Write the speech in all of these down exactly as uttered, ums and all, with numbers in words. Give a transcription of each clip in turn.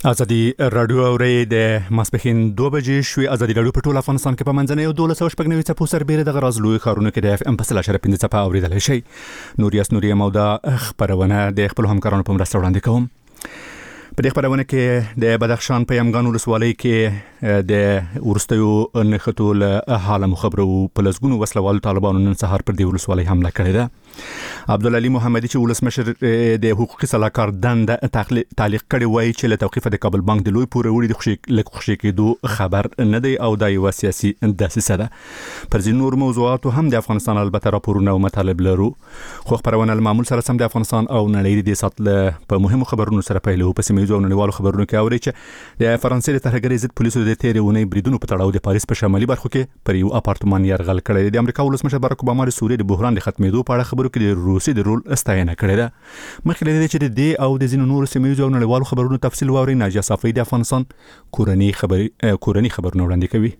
ازادي رادیو اوري د ماسپخین دوه بجې شوي. ازادي رادیو په ټول افغانستان کې په منځنۍ او دولس او شپږ نوي څپو سربېره د غراز لوی خارونو کې د اف ام په سل اشاره پنځه څپه اوریدل شي. نوریاس نوري مودا خبرونه د خپل همکارانو په مرسته وړاندې کوم. په دې خبرونه کې د بدخشان په یمګان ولسوالۍ کې د ورستیو نخټو له حاله مخبرو په لسګونو وسلوال طالبانو نن سهار پر دې ولسوالۍ حمله کړې ده. عبدالعلی محمدي چې ولسمشر د حقوقي صلاحکار دند تعلیق کړي وایي چې له توقیف د کابل بانک د لوی پورې وړي د خوشي له خوشي کېدو خبر نه دی او د یو سیاسي دسیسه ده. پر ځینو نور موضوعاتو هم د افغانستان البته راپورونه او مطالب لرو، خو خبرونه معمول سره سم د افغانستان او نړۍ د ساتل په مهمو خبرونو سره پیلو. په سیمه ییزو نړیوالو خبرونو کې اوري چې د فرانسې د ترهګرۍ ضد پولیسو د تیرې ونې بریدونو په تړاو د پاریس په شمالي برخو کې پر یو اپارتمان یرغل کړی. د امریکا ولسمشر باراک اوباما د سوریې د بحران د ختمېدو په اړه خبرو کې د روسي د رول استاینه کړې ده. مخکې له دې چې د دې او د ځینو نورو سیمه ییزو نړیوالو خبرونو تفصیل واوري، ناجیه صافی د افغانستان کورنۍ خبري کورنۍ خبرونه وړاندې کوي.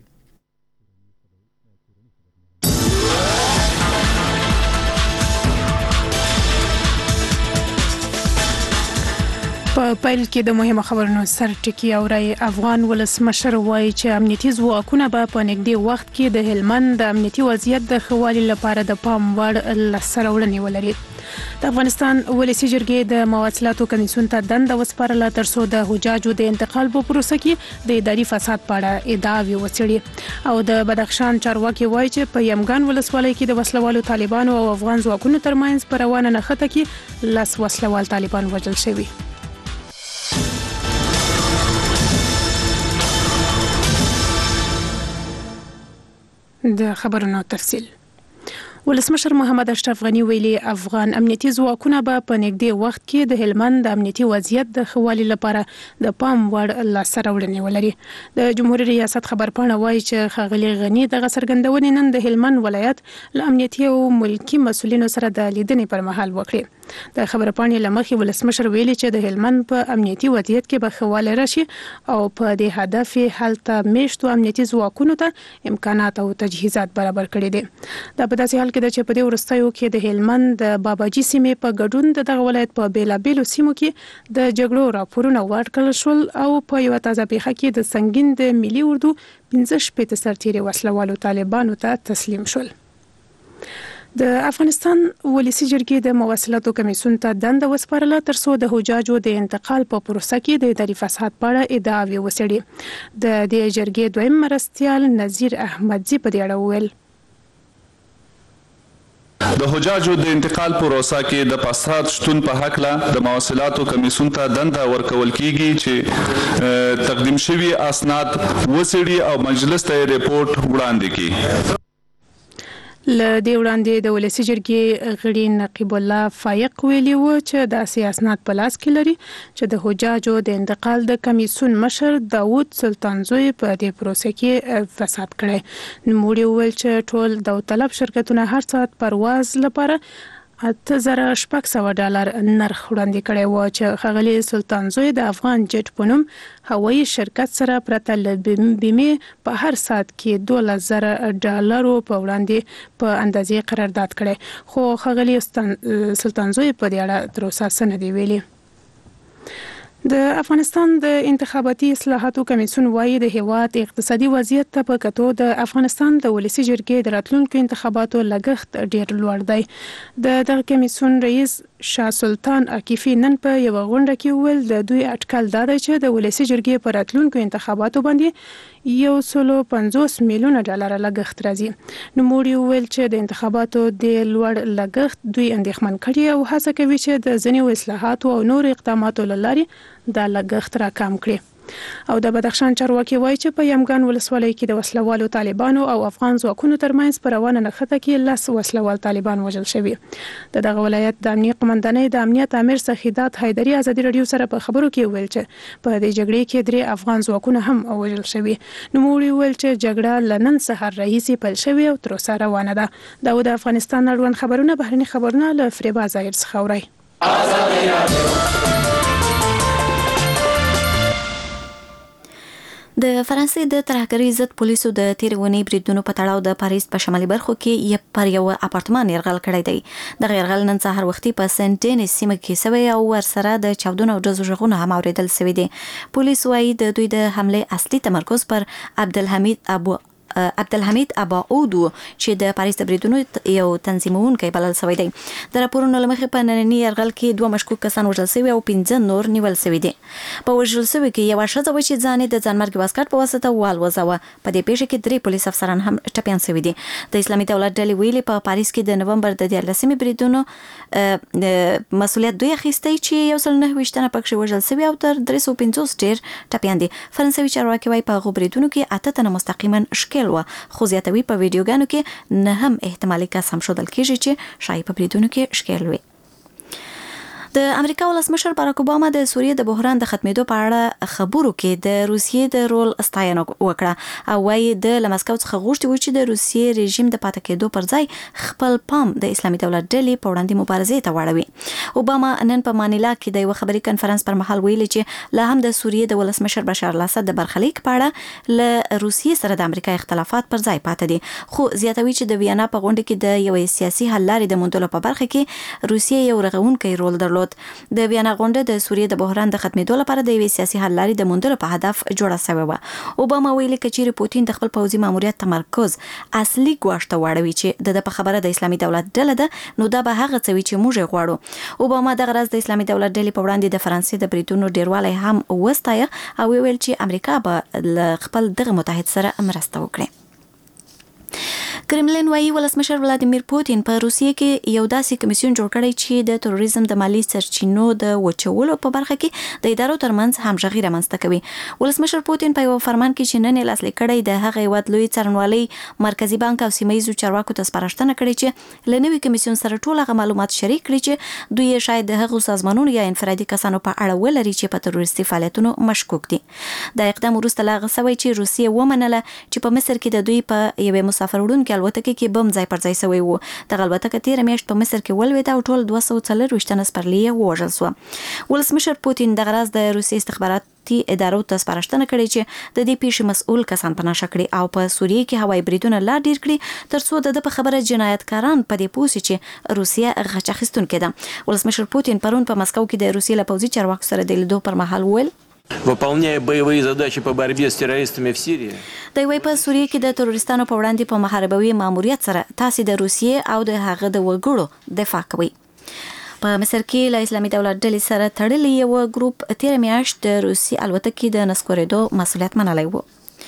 په پیل کې د مهمه خبرونو سر ټکی اوري. افغان ولسمشر وایي چې امنیتي ځواکونه به په نږدې وخت کې د هلمند د امنیتي وضعیت د ښه والي لپاره د پام وړ لاسته راوړنې ولري. د افغانستان ولسی جرګې د مواصلاتو کمیسیون ته دنده وسپارله ترڅو د حجاجو د انتقال په پروسه کې د اداري فساد په اړه ادعاوې وڅېړي. او د بدخشان چارواکي وایي چې په یمګان ولسوالۍ کې د وسلوالو طالبانو او افغان ځواکونو ترمنځ په روانه نښته کې لس وسلوال طالبان وژل شوي. د خبرونو تفصیل. ولسمشر محمد اشرف غنی ویلي افغان امنیتي ځواکونه به په نږدې وخت کې د هلمند د امنیتي وضعیت د ښه والي لپاره د پام وړ لاسته راوړنې ولري. د جمهوریت ریاست خبرپاڼه وایي چې ښاغلي غنی دغه څرګندونې نن د هلمند ولایت له امنیتي او ملکي مسؤلینو سره د لیدنې پر مهال وکړې. د خبرپاڼې له مخې ولسمشر ویلي چې د هلمند په امنیتي وضعیت کې به ښه والی راشي او په دې هدف هلته میشتو امنیتي ځواکونو ته امکانات او تجهیزات برابر کړي دي. دا په داسې حال کې ده چې په دې وروستیو کې د هلمند د باباجي سیمې په ګډون د دغه ولایت په بیلابیلو سیمو کې د جګړو راپورونه ورکړل شول او په یوه تازه پیښه کې د سنګین د ملي اردو پنځه شپېته سرتیري وسلوالو طالبانو ته تسلیم شول. د افغانستان ولسی جرګې د مواصلاتو کمیسیون ته دنده وسپارله ترڅو د حجاجو د انتقال په پروسه کې د اداري فساد په اړه ادعاوې وڅېړي. د دې جرګې دویم مرستیال نذیر احمدزي په دې اړه وویل د حجاجو د انتقال پروسه کې د فساد شتون په حق له د مواصلاتو کمیسیون ته دنده ورکول کیږي چې تقدیم شوی اسناد وڅېړي او مجلس ته ریپورت وړاندې کړي. له دې وړاندې د ولسی جرګې غړي نقیب الله فایق ویلي و چې داسې اسناد په لاس کې لري چې د حجاجو د انتقال د کمیسیون مشر داوود سلطانزوی په دې پروسه کې فساد کړی. نوموړي وویل چې ټول داوطلب شرکتونه هر ساعت پرواز لپاره اته زره شپږ سوه ډالر نرخ وړاندې کړی و چې ښاغلي سلطانزوی د افغان جټ په نوم هوایي شرکت سره پرته له بیمې په هر ساعت کې دولس زره ډالرو په وړاندې په اندازې قرارداد کړی، خو ښاغلي سلطانزوی په دې اړه تر اوسه څه نه دي ویلي. د افغانستان د انتخاباتي اصلاحاتو کمیسیون وایي د هیواد اقتصادي وضعیت ته په کتو د افغانستان د ولسی جرګې د راتلونکو انتخاباتو لګښت ډیر لوړ دی. د دغه کمیسیون رئیس شاه سلطان عکیفي نن په یوه غونډه کې وویل د دوی اټکل دا دی چې د ولسی جرګې په راتلونکو انتخاباتو باندې یو سلو پنځوس میلیونه ډالر لګښت راځي. نوموړي وویل چې د انتخاباتو د لوړ لګښت دوی اندېښمن کړي او هڅه کوي چې د ځینو اصلاحاتو او نور اقداماتو له لارې دا لګښت راکم کړي. او د بدخشان چارواکي وایي چې په یمګان ولسوالۍ کې د وسلوالو طالبانو او افغان ځواکونو ترمنځ په روانه نښته کې لس وسلوال طالبان وژل شوي. د دغه ولایت د امنیه قمندانۍ د امنیت امیر سخیدات حیدري ازادي راډیو سره په خبرو کې ویل چې په دې جګړې کې درې افغان ځواکونه هم وژل شوي. نوموړي ویل چې جګړه له نن سهار راهیسې پیل شوې او تر اوسه روانه ده. دا د افغانستان اړوند خبرونه بهرني خبرونه له فریبا ظاهر څخه اورئ. د فرانسې د ترهګرۍ ضد پولیسو د تېرې اونۍ بریدونو په تړاو د پاریس په شمالي برخو کې یو پر یو اپارتمان یرغل کړی دی. د یرغل نن سهار وختي په سنت ډینیس سیمه کې سوی او ورسره د چاودنو او ډزو غږونه هم اورېدل شوي دي. پولیس وايي د دوی د حمله اصلي تمرکز پر عبدالحمید ابو عبدالحمید اباعود چې د پاریس د بریدونو یو تنظیمونکی بلل شوی دی. د راپورونو له مخې په ننني یرغل کې دوه مشکوک کسان وژل شوي او پنځه نور نیول شوي دي. په وژل شوي کې یوه ښځه وه چې ځان یې د ځانمرګي واسکټ په واسطه والوځاوه. په دې پیښه کې درې پولیس افسران هم ټپیان شوي دي. د اسلامي دولت ډلې ویلي په پاریس کې د نومبر د دیارلسمې بریدونو مسؤلیت دوی اخیستی چې یو سل نهه ویشت تنه پکښې وژل شوي او تر درې سوه پنځوس ډېر ټپیان دي. فرانسوي چارواکي وایي په هغو بریدونو کې اته تنه مستقیما ښکېل و، خو زیاتوي په ویډیوګانو کې نه هم احتمالي کس هم ښودل کېږي چې شاید په بریدونو کې ښکېل وي. د امریکا ولسمشر باراک اوباما د سوریې د بحران د ختمېدو په اړه خبرو کې د روسیې د رول ستاینه وکړه او وايي د لمسکو څخه غوښتي و چې د روسیې رژیم د پاتې کېدو پر ځای خپل پام د اسلامي دولت ډلې په وړاندې مبارزې ته واړوي. اوباما نن په مانیلا کې د یو خبري کنفرانس پر مهال ویلي چې لا هم د سوریې د ولسمشر بشار الاسد د برخلیک په اړه له روسیې سره د امریکا اختلافات پر ځای پاتې دي، خو زیاتوي چې د ویانا په غونډه کې د یو سیاسي حل لارې د موندلو په برخه کې روسیې یو رغونکی رول درلود. د ویانا غونډه د سوریې د بحران د ختمېدو لپاره د یو سیاسي حل لارې د موندلو په هدف جوړه شوې وه. اوباما ویلي که چیرې پوتین د خپل پوځي ماموریت تمرکز اصلي ګواښ ته واړوي چې د په خبره د اسلامي دولت ډله ده، نو دا به هغه څه وي چې موږ یې غواړو. اوباما دغه راز د اسلامي دولت ډلې په وړاندې د فرانسې د بریدونو ډیروالی هم وستایه او ویل چې امریکا به له خپل دغه متحد سره مرسته وکړي. کرملین وايي ولسمشر ولادیمیر پوتین په روسیې کې یو داسې کمیسیون جوړ کړی چې د تروریزم د مالی سرچینو د وچولو په برخه کې د ادارو ترمنځ همغږي رامنځته کوي. ولسمشر پوتین په یو فرمان کې چې نن یې لاسلیک کړی د هغه هیواد لوی څارنوالۍ مرکزي بانک او سیمه ییزو چارواکو ته سپارښتنه کړې چې له نوي کمیسیون سره ټول هغه معلومات شریک کړي چې دوی یې شاید د هغو سازمانونو یا انفرادي کسانو په اړه ولري چې په تروریستي فعالیتونو مشکوک دي. دا اقدام وروسته له هغه شوی چې روسیې ومنله چې په مصر کې د دوی په یوې مسافر وړونکې الوتکې کې بم ځای پر ځای شوی و. دغه الوتکه تېره میاشت په مصر کې ولوېده او ټول دوه سوه څلرویشت تنه سپرلي یې ووژل شوه. ولسمشر پوتین دغه راز د روسیې استخباراتي ادارو ته سپارښتنه کړې چې د دې پیښې مسؤل کسان په نښه کړي او په سوریې کې هوایي بریدونه لا ډېر کړي تر څو د ده په خبره جنایتکاران په دې پوه شي چې روسیه غچ اخیستونکې ده. ولسمشر پوتین پرون په مسکو کې د روسیې له پوځي چارواکو سره د لیدو پر مهال وویل выполняя боевые задачи по борьбе с террористами в Сирии. د وی په سوریه کې د تروریستانو په وړاندې په محاربوي ماموریت سره تاسو د روسیې او د هغه د وګړو دفاع کوئ. په مصر کې له اسلامي دولت ډلې سره تړلې یو ګروپ تېره میاشت د روسي الوتکې د نسکورېدو مسؤلیت منلی و.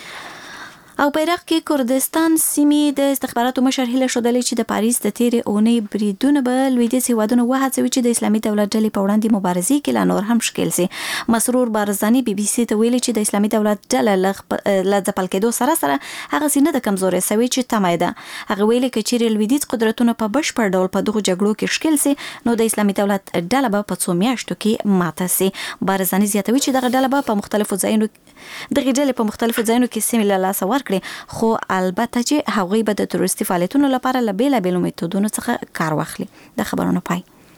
او په عراق کې کردستان سیمې د استخباراتو مشر هیله ښودلې چې د پاریس د تېرې اونۍ بریدونه به لویدیځ هیوادونه وهڅوي چې د اسلامي دولت ډلې په وړاندې مبارزې کې لا نور هم ښکېل شي. مسرور بارزاني بي بي سي ته ویلي چې د اسلامي دولت ډله له ځپل کېدو سره سره هغسې نه ده کمزورې شوې چې تمه یې ده. هغه ویلي که چیرې لویدیځ قدرتونه په بشپړ ډول په دغو جګړو کې ښکېل شي نو د اسلامي دولت ډله به په څو میاشتو کې ماته شي. بارزاني زیاتوي چې دغه ډله به په مختلفو ځایونو دغه ډلې په مختلفو ځایونو کې سیمې له لاسه ورکړي، خو البته چې هغوی به د تروریستي فعالیتونو لپاره له بېلابېلو میتودونو څخه کار واخلي. د خبرونو پای.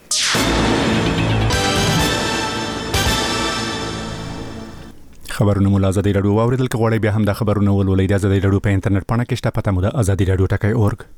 خبرونه مو له ازادي راډیو واورېدل. که غواړئ بیا هم دا خبرونه ولولئ د ازادي راډیو په انټرنیټ پاڼه کې شته، پته مو د ازادي راډیو ټکی اورګ.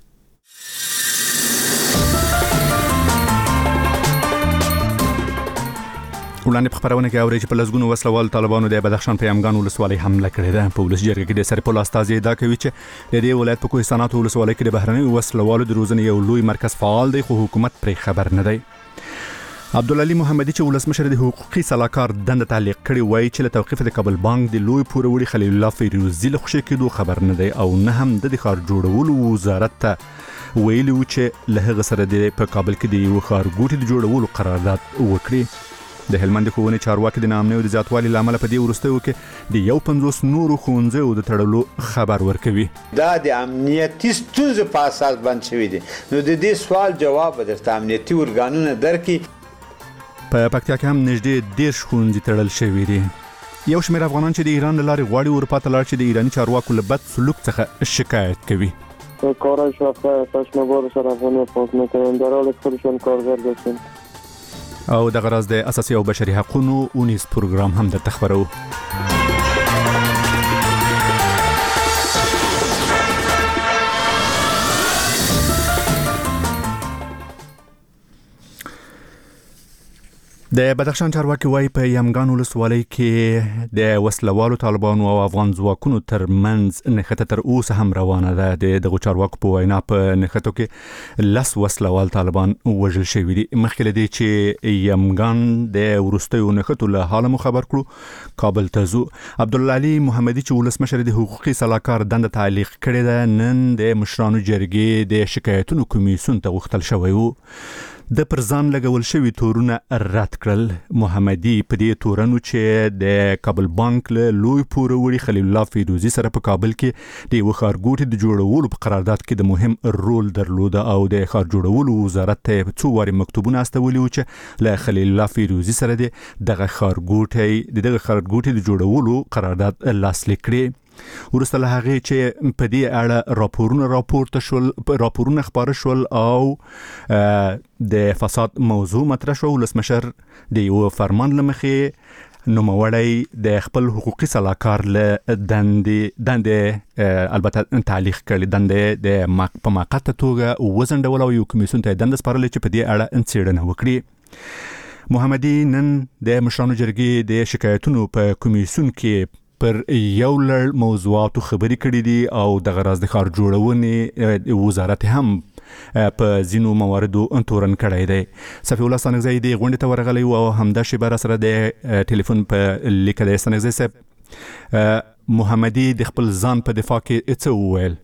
وړاندې په خبرونه کې اوري چې په لسګونو وسلوال طالبانو د بدخشان په یمګان ولسوالۍ حمله کړې ده. په ولس جرګه کې د سرپل استازي ادعا کوي چې د دې ولایت په کوهستانات ولسوالۍ کې د بهرنیو وسلوالو د روزنې یو لوی مرکز فعال دی، خو حکومت پرې خبر نه دی. عبدالعلي محمدي چې ولسمشر د حقوقي سلاکار دنده تعلیق کړي وایي چې له توقیف د کابل بانک د لوی پوروړي خلیل الله فیروزي له خوشي کېدو خبر نه دی او نه هم د ښار جوړولو وزارت ته ویلي و چې له هغه سره د په کابل کې د یو ښارګوټي د جوړولو قرارداد وکړي. د هلمند ښوونې چارواکي د ناامنیو د زیاتوالي له امله په دې وروستیو کې د یو پنځوس نورو ښوونځیو د تړلو خبر ورکوي. دا د امنیتي ستونزو په اساس بند شوي دي، نو د دې سوال جواب به درته امنیتي ارګانونه درکړي. په پکتیا کې هم نږدې دېرش ښوونځي تړل شوي دي. یو شمېر افغانان چې د ایران له لارې غواړي اروپا ته لاړ شي د ایراني چارواکو له بد سلوک څخه شکایت کوي. کارش رفته پشمبار سر افغانی پاک میکنن در حال خودشان کارگر داشتن. او د غرض د اساسي او بشري حقوقو اونیس پروګرام هم د تخبرو. د بدخشان چارواکي وايي په یمګان ولسوالۍ کې د وسلوالو طالبانو او افغان ځواکونو ترمنځ نښته تر اوسه هم روانه ده. د دغو چارواکو په وینا په نښتو کې لس وسلوال طالبان وژل شوي دي. مخکې له دې چې یمګان د وروستیو نښتو له حاله مو خبر کړو، کابل ته ځو. عبدالعلي محمدي چې ولسمشر د حقوقي سلاکار دنده تعلیق کړې ده، نن د مشرانو جرګې د شکایتونو کمیسیون ته غوښتل شوی و. د پر ځان لګول شوي تورونه رد کړل. محمدي په دې تورنو چې د کابل بانک له لوی پوروړي خلیل الله فیروزي سره په کابل کې د یو ښارګوټي د جوړولو په قرارداد کې د مهم رول درلوده او د ښار جوړولو وزارت ته څو واري مکتوبونه استولي و چې له خلیل الله فیروزي سره د دغه ښارګوټي د دغه ښارګوټي د جوړولو قرارداد لاسلیک کړي. ورسته له هغې چې په دې اړه راپورونه راپورته شول راپورونه خپاره شول او د فساد موضوع مطرح شو، ولسمشر د یو فرمان له مخې نوموړی د خپل حقوقي سلاکار له دندې دندې البته تعلیق کړي، دندې د په موقته توګه وزنډول او یو کمیسیون ته دنده سپارلې چې په دې اړه څېړنه وکړي. محمدي نن د مشرانو جرګې د شکایتونو په کمیسیون کې پر یو لړ موضوعاتو خبرې کړې دي او د غراز د ښار جوړونې وزارت هم په ځینو مواردو تورن کړی دی. صفي الله ستانکزی د غونډې ته ورغلی او همدا شیبه را سره د ټلیفون په لیکه دی. ستانکزی صاحب، محمدي د خپل ځان په دفاع کې څه وویل؟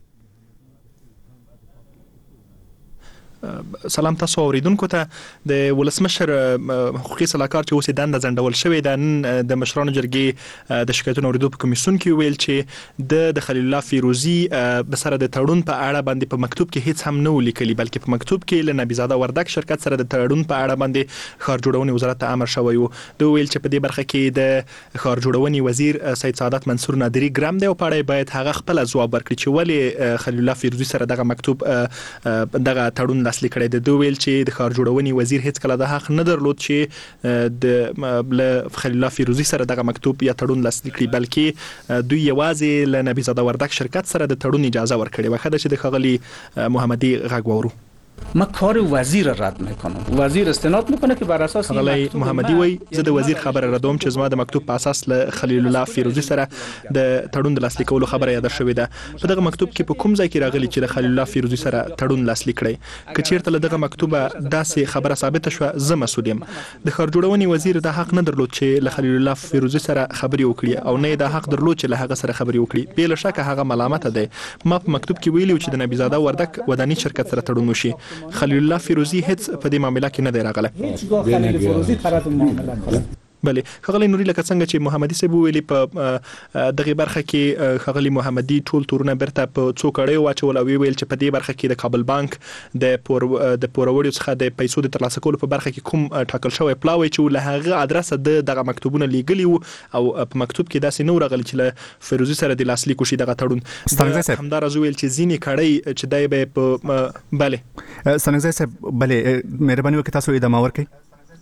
سلام تاسو اوریدونکو ته. د ولسمشر حقوقي سلاکار چې اوس دنده ځنډول شوی ده، نن د مشرانو جرګې د شکایتونو اوریدو په کمیسیون کې ویل چې د د خلیل الله فیروزي سره د تړون په اړه باندې په مکتوب کې هیڅ هم نه ولیکلي، بلکې په مکتوب کې له نبیزاده وردک شرکت سره د تړون په اړه باندې ښار جوړونې وزارت ته امر شوی و. دوی ویل چې په دې برخه کې د ښار جوړونې وزیر سید سعادت منصور نادری ګرام دی او په اړه باید هغه خپل ځواب ورکړي چې ولې خلیل الله فیروزي سره دغه مکتوب دغه تړون لاسلیک کړی دی. دوی ویل چې د ښار جوړونې وزیر هیڅ کله د حق نه درلود چې د له خلیل الله فیروزي سره دغه مکتوب یا تړون لاسلیک کړي، بلکې دوی یوازې له نبیزاده وردک شرکت سره د تړون اجازه ورکړې وه. ښه ده چې د ښاغلي محمدي غږ واورو. ما کار وزیر رد میکنم، وزیر استناد میکنه که بر اساس خلیل محمدي وای زه د وزیر خبره ردوم چې زما د مکتوب په اساس له خلیل الله فیروزي سره د تړون د لاسلیکولو خبره یاد شوې ده. په دغه مکتوب کې په کوم ځای کې راغلی چې د خلیل الله فیروزي سره تړون لاسلیک کړي؟ که چیرته له دغه مکتوبه داسې خبره ثابته شوه، زه مسؤل یم. د ښار جوړونې وزیر د حق نه درلود چې له خلیل الله فیروزي سره خبرې وکړي او نه د حق درلود چې له هغه سره خبرې وکړي. بې له شکه هغه ملامت دی. ما په مکتوب کې ویلي چې د نبیزاده وردک وداني شرکت سره تړون وشي. خلیل الله فیروزي هیڅ په دې معاملې کې نه دی راغلی. هیڅ خلیل فیروزي طرف معامله کړه. بله ښاغلی نوري، لکه څنګه چې محمدي صاحب ویلي په دغه برخه کې ښاغلي محمدي ټول تورونه بیرته په څو کړیو واچول او ویل چې په دې برخه کې د کابل بانک د پور د پوروړیو څخه د پیسو د ترلاسه کولو په برخه کې کوم ټاکل شوی پلاوی چې له هغه ادرسه د دغه مکتوبونه لیږلي وو او په مکتوب کې داسې نه راغلی چې له فیروزي سره د لاسلیک وشي دغه تړون. همداراز ویل چې ځینې کړی چې دی به په بله ستانکزی صاحب بله مهرباني وکړئ تاسو ادامه ورکړئ.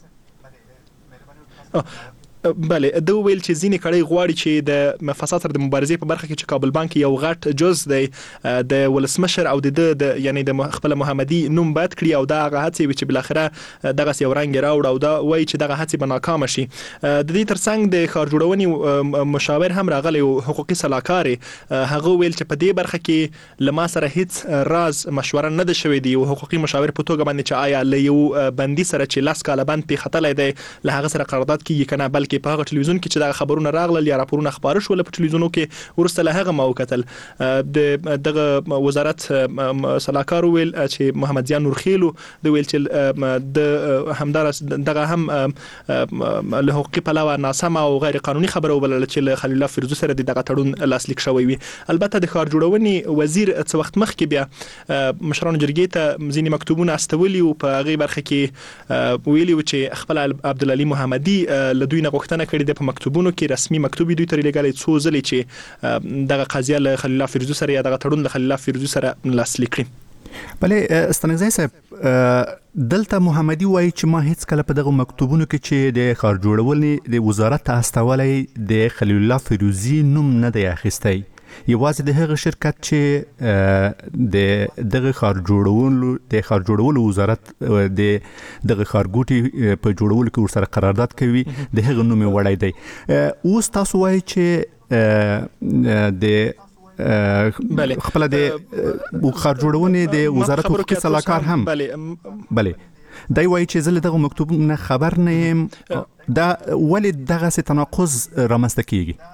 بله دوی ویل چې ځینې کړۍ غواړي چې د فساد سره د مبارزې په برخه کې چې کابل بانک یو غټ جز دی د ولسمشر او د یعنی د خپل محمدي نوم بد کړي او دا هغه هڅې وي چې بل اخره دغه یو رنګ راوړ او دا وایي چې دغه هڅې به ناکام شي. د دې ترڅنګ د ښار جوړونې مشاور هم راغلی او حقوقي سلاکار هغه ویل چې په دې برخه کې له ما سره هیڅ راز مشوره نه ده شوې دی او حقوقي مشاور په توګه باندې چې آیا له یو بندي سره چې لاس کاله بند پی خطلې دی له هغه سره قرارداد کیږي کنه، بلکې په هغه ټلویزیون کې چې دا خبرونه راغلل یا راپورونه خبره شول په ټلویزیونو کې ورسته له هغه ما وکتل د دغه وزارت سلاکار ویل چې محمد زیان نورخیلو د ویل چې د همدارس دغه هم له حقوقي پلوه ناسمه او غیر قانوني خبره وبلل چې له خلیل الله فیروزي سره دغه تړون لاسلیک شوی وي. البته د ښار جوړونې وزیر څه وخت مخکې بیا مشرانو جرګې ته ځینې مکتوبونه استولي او په هغه برخه کې ویلي و چې خپل عبدالعلي محمدي له دوی نه غوښتنه کړې ده په مکتوبونو کې رسمي مکتوب دوی ته لېږلی څو ځلې چې دغه قضیه له خلیل الله فیروزي سره یا دغه تړون له خلیل الله فیروزي سره لاسلیک کړي. بله ستانکزی صاحب، دلته محمدي وایي چې ما هیڅ کله په دغه مکتوبونو کې چې د ښار جوړونې د وزارت ته استولی د خلیل الله فیروزي نوم نه دی اخیستی. یوازې د هغه شرکت چې د دغه خار جوړولو د خار جوړولو وزارت د دغه خارګوټي په جوړولو کې ورسره قرارداد کوي د هغه نوم وړای دی. اوس تاسو وایي چې د بله خپل د خار جوړونې د وزارت حقوقي سلاکار هم بله بله دای وایي چې زله دغه مکتوب نه خبر نه یم دا ولې دغه تناقض رامنځته کیږي؟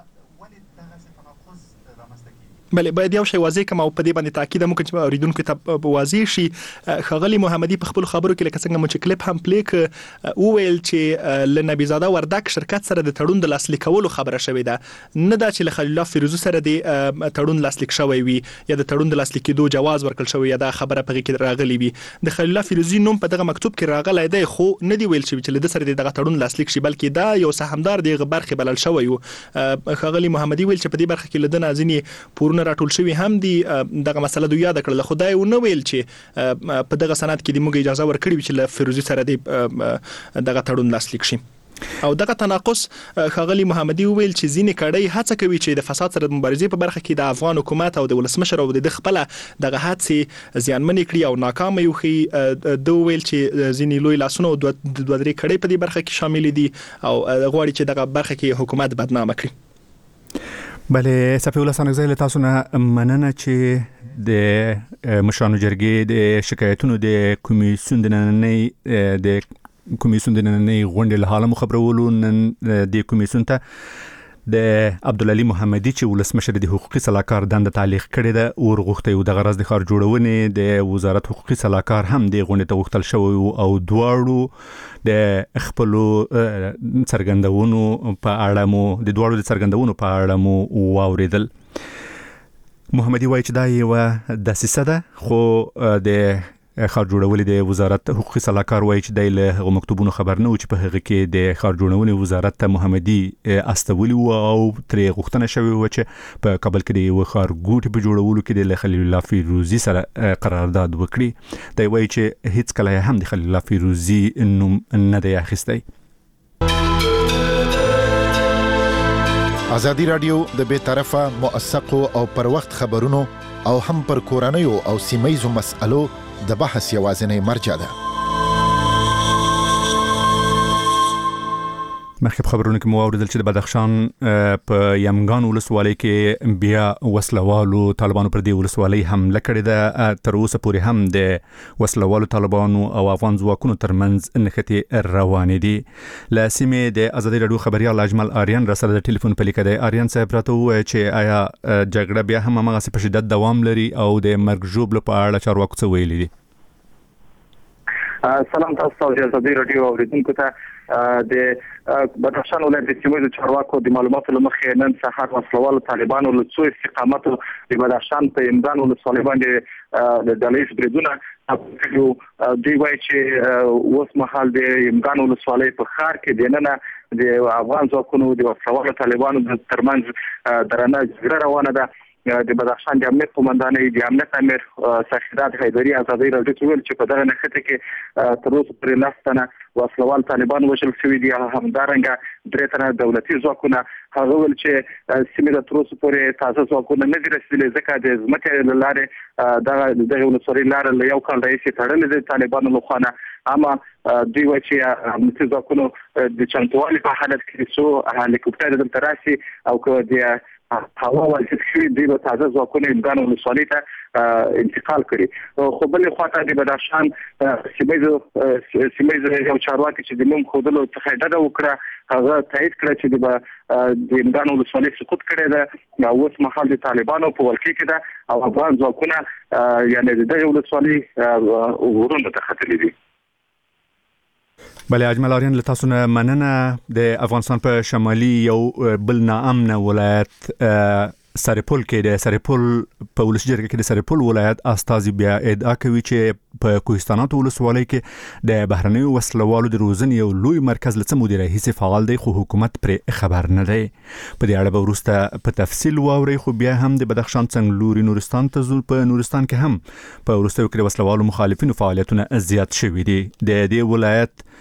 بله باید یو شی واضح کوم او په دې باندې تاکید مو کوي چې اوریدونکو ته واضح شي. خغلی محمدي په خپل خبرو کې لکه څنګه مو چې کلیپ هم پلی ک او ویل چې ل نبی زاده وردک شرکت سره د تړون د لاسلیک کولو خبره شوې ده، نه دا چې ل خلیل الله فیروزی سره د تړون لاسلیک شوی وي یا د تړون د لاسلیک کېدو جواز ورکړل شوی یا دا خبره په کې راغلی وي. د خلیل الله فیروزی نوم په دغه مکتوب کې راغلی دی خو نه دی ویل چې د سره دغه تړون لاسلیک شي بلکې دا یو سهامدار دی برخه بلل شوی وو. خغلی محمدي ویل چې په دې برخه کې لدن ازنی پورونه راټول شوی هم دی دغه مسله دوی یاد کړل خدای و نو ویل چې په دغه سند کې د موږ اجازه ورکړي چې له فیروزی سره دی دغه تړون لاسلیک شي. او دغه تناقض خغلی محمدي ویل چې ځینې کړي هڅه کوي چې د فساد سره د مبارزې په برخه کې د افغان حکومت او د ولسمشر او د خپل دغه هڅې زیانمنې کړي او ناکام یو خي دوی ویل چې ځینې لوی لاسونه او د دوه درې کړي په دې برخه کې شامل دي او غواړي چې دغه برخه کې حکومت بدنامه کړي. بله صفی الله سانګزی له تاسو نه مننه چې د مشرانو جرګې د شکایتونو د کمیسیون د نننۍ د کمیسیون د نننۍ غونډې له حاله خبرولو نن د کمیسیون ته د عبدالعلی محمدي چې ولسمشر د حقوقي سلاکار دنده تعلیق کړی ده او ورغوښتي او د غرض د خار جوړونې د وزارت حقوقي سلاکار هم د غونډې ته وختل شوی او دواړو د خپل څرګندونو په اړه مو د دواړو د څرګندونو په اړه مو واوریدل. محمدي وایي چې دا یو دسیسه ده خو د خار جوړولې د وزارت حقوقي سلاکار وایي چې د له مکتوبونو خبر نه و چې په هغه کې د خار جوړونې وزارت ته محمدي استولی و او ترې غوښتنه شوې و چې په کابل کې د یو خار ګوټ په جوړولو کې د خلیل الله فیروزی سره قرارداد وکړي. دا وایي چې هیڅ کله هم د خلیل الله فیروزی نوم نه دی اخیستی. ازادي رادیو د بې طرفه موثقو او پر وخت خبرونو او هم پر کورنیو او سیمایزو مسألو د بحث یوازینی مرجع ده. مخکې خبرونه کې مو اوریدل چې د بدخشان په یمګان ولسوالۍ کې بیا وسلوالو طالبانو پر دې ولسوالۍ حمله کړې ده. تر اوسه پورې هم د وسلوالو طالبانو او افغان ځواکونو ترمنځ نښتې روانې دي. له سیمې د ازادي رادیو خبريال اجمل آریان را سره د ټلیفون په لیکه دی. آریان صاحب راته ووایي چې آیا جګړه بیا هم هماغسې په شدت دوام لري او د مرګ ژوبلو په اړه چارواکو څه ویلي دي؟ سلام تاسو ته د ازادي رادیو اوریدونکو ته د بدخشان ولایت د سیمې چارواکو د معلوماتو لمخې نن سهار وسلوال طالبانو له څو استقاماتو د بدخشان په یمګان ولسوالۍ باندې د ډلهییز بریدونه کړي. دوی وایي چې اوس مهال د یمګان ولسوالۍ په ښار کې دننه د افغان ځواکونو د وسلوال طالبانو ترمنځ درنه جګړه روانه ده. د بدخشان د امنیت قومندانۍ د امنیت امیر سخیرات حیدري ازادي رادیو ته ویل چې په دغه نښته کې تر اوسه پورې لس تنه وسلوال طالبان وژل شوي دي. همدارنګه درې تنه دولتي ځواکونه هغه ویل چې سیمې ته تر اوسه پورې تازه ځواکونه نه دي رسېدلي ځکه د ځمکې له لارې دغه دغه ولسوالۍ لاره له یو کال راهیسې تړلې ده طالبانو له خوا نه. اما دوی وایي چې امنیتي ځواکونو د چمتووالي په حالت کې څو هلیکوپټر دلته راسي او که د هوا واجب شوی دی به تازه ځواکونه یمګان ولسوالۍ ته انتقال کړي. خو بلې خواته د بدخشان سیمایي یو چارواکي چې د نوم ښودلو څخه ډډه وکړه هغه تایید کړه چې د یمګان ولسوالۍ سقوط کړی ده او اوس مهال د طالبانو په ولکې کې ده او افغان ځواکونه یعنې د دغې ولسوالۍ غرونو ته ختلي دي. بله اجمل آریان له تاسو نه مننه. د افغانستان په شمالي یو بل ناامنه ولایت سرپل کې د سرپل په ولس جرګه کې د سرپل ولایت استازي بیا ادعا کوي چې په کوهستانات ولسوالۍ کې د بهرنیو وسلوالو د روزنې یو لوی مرکز لڅ مدیر رئیس فعال دی خو حکومت پر خبر نه دی. په دې اړه به وروسته په تفصیل واوري. خو بیا هم د بدخشان څنګه لوري نورستان ته زول په نورستان کې هم په وروستیو کې د وسلوالو مخالفینو فعالیتونه زیات شوي دي. د دې ولایت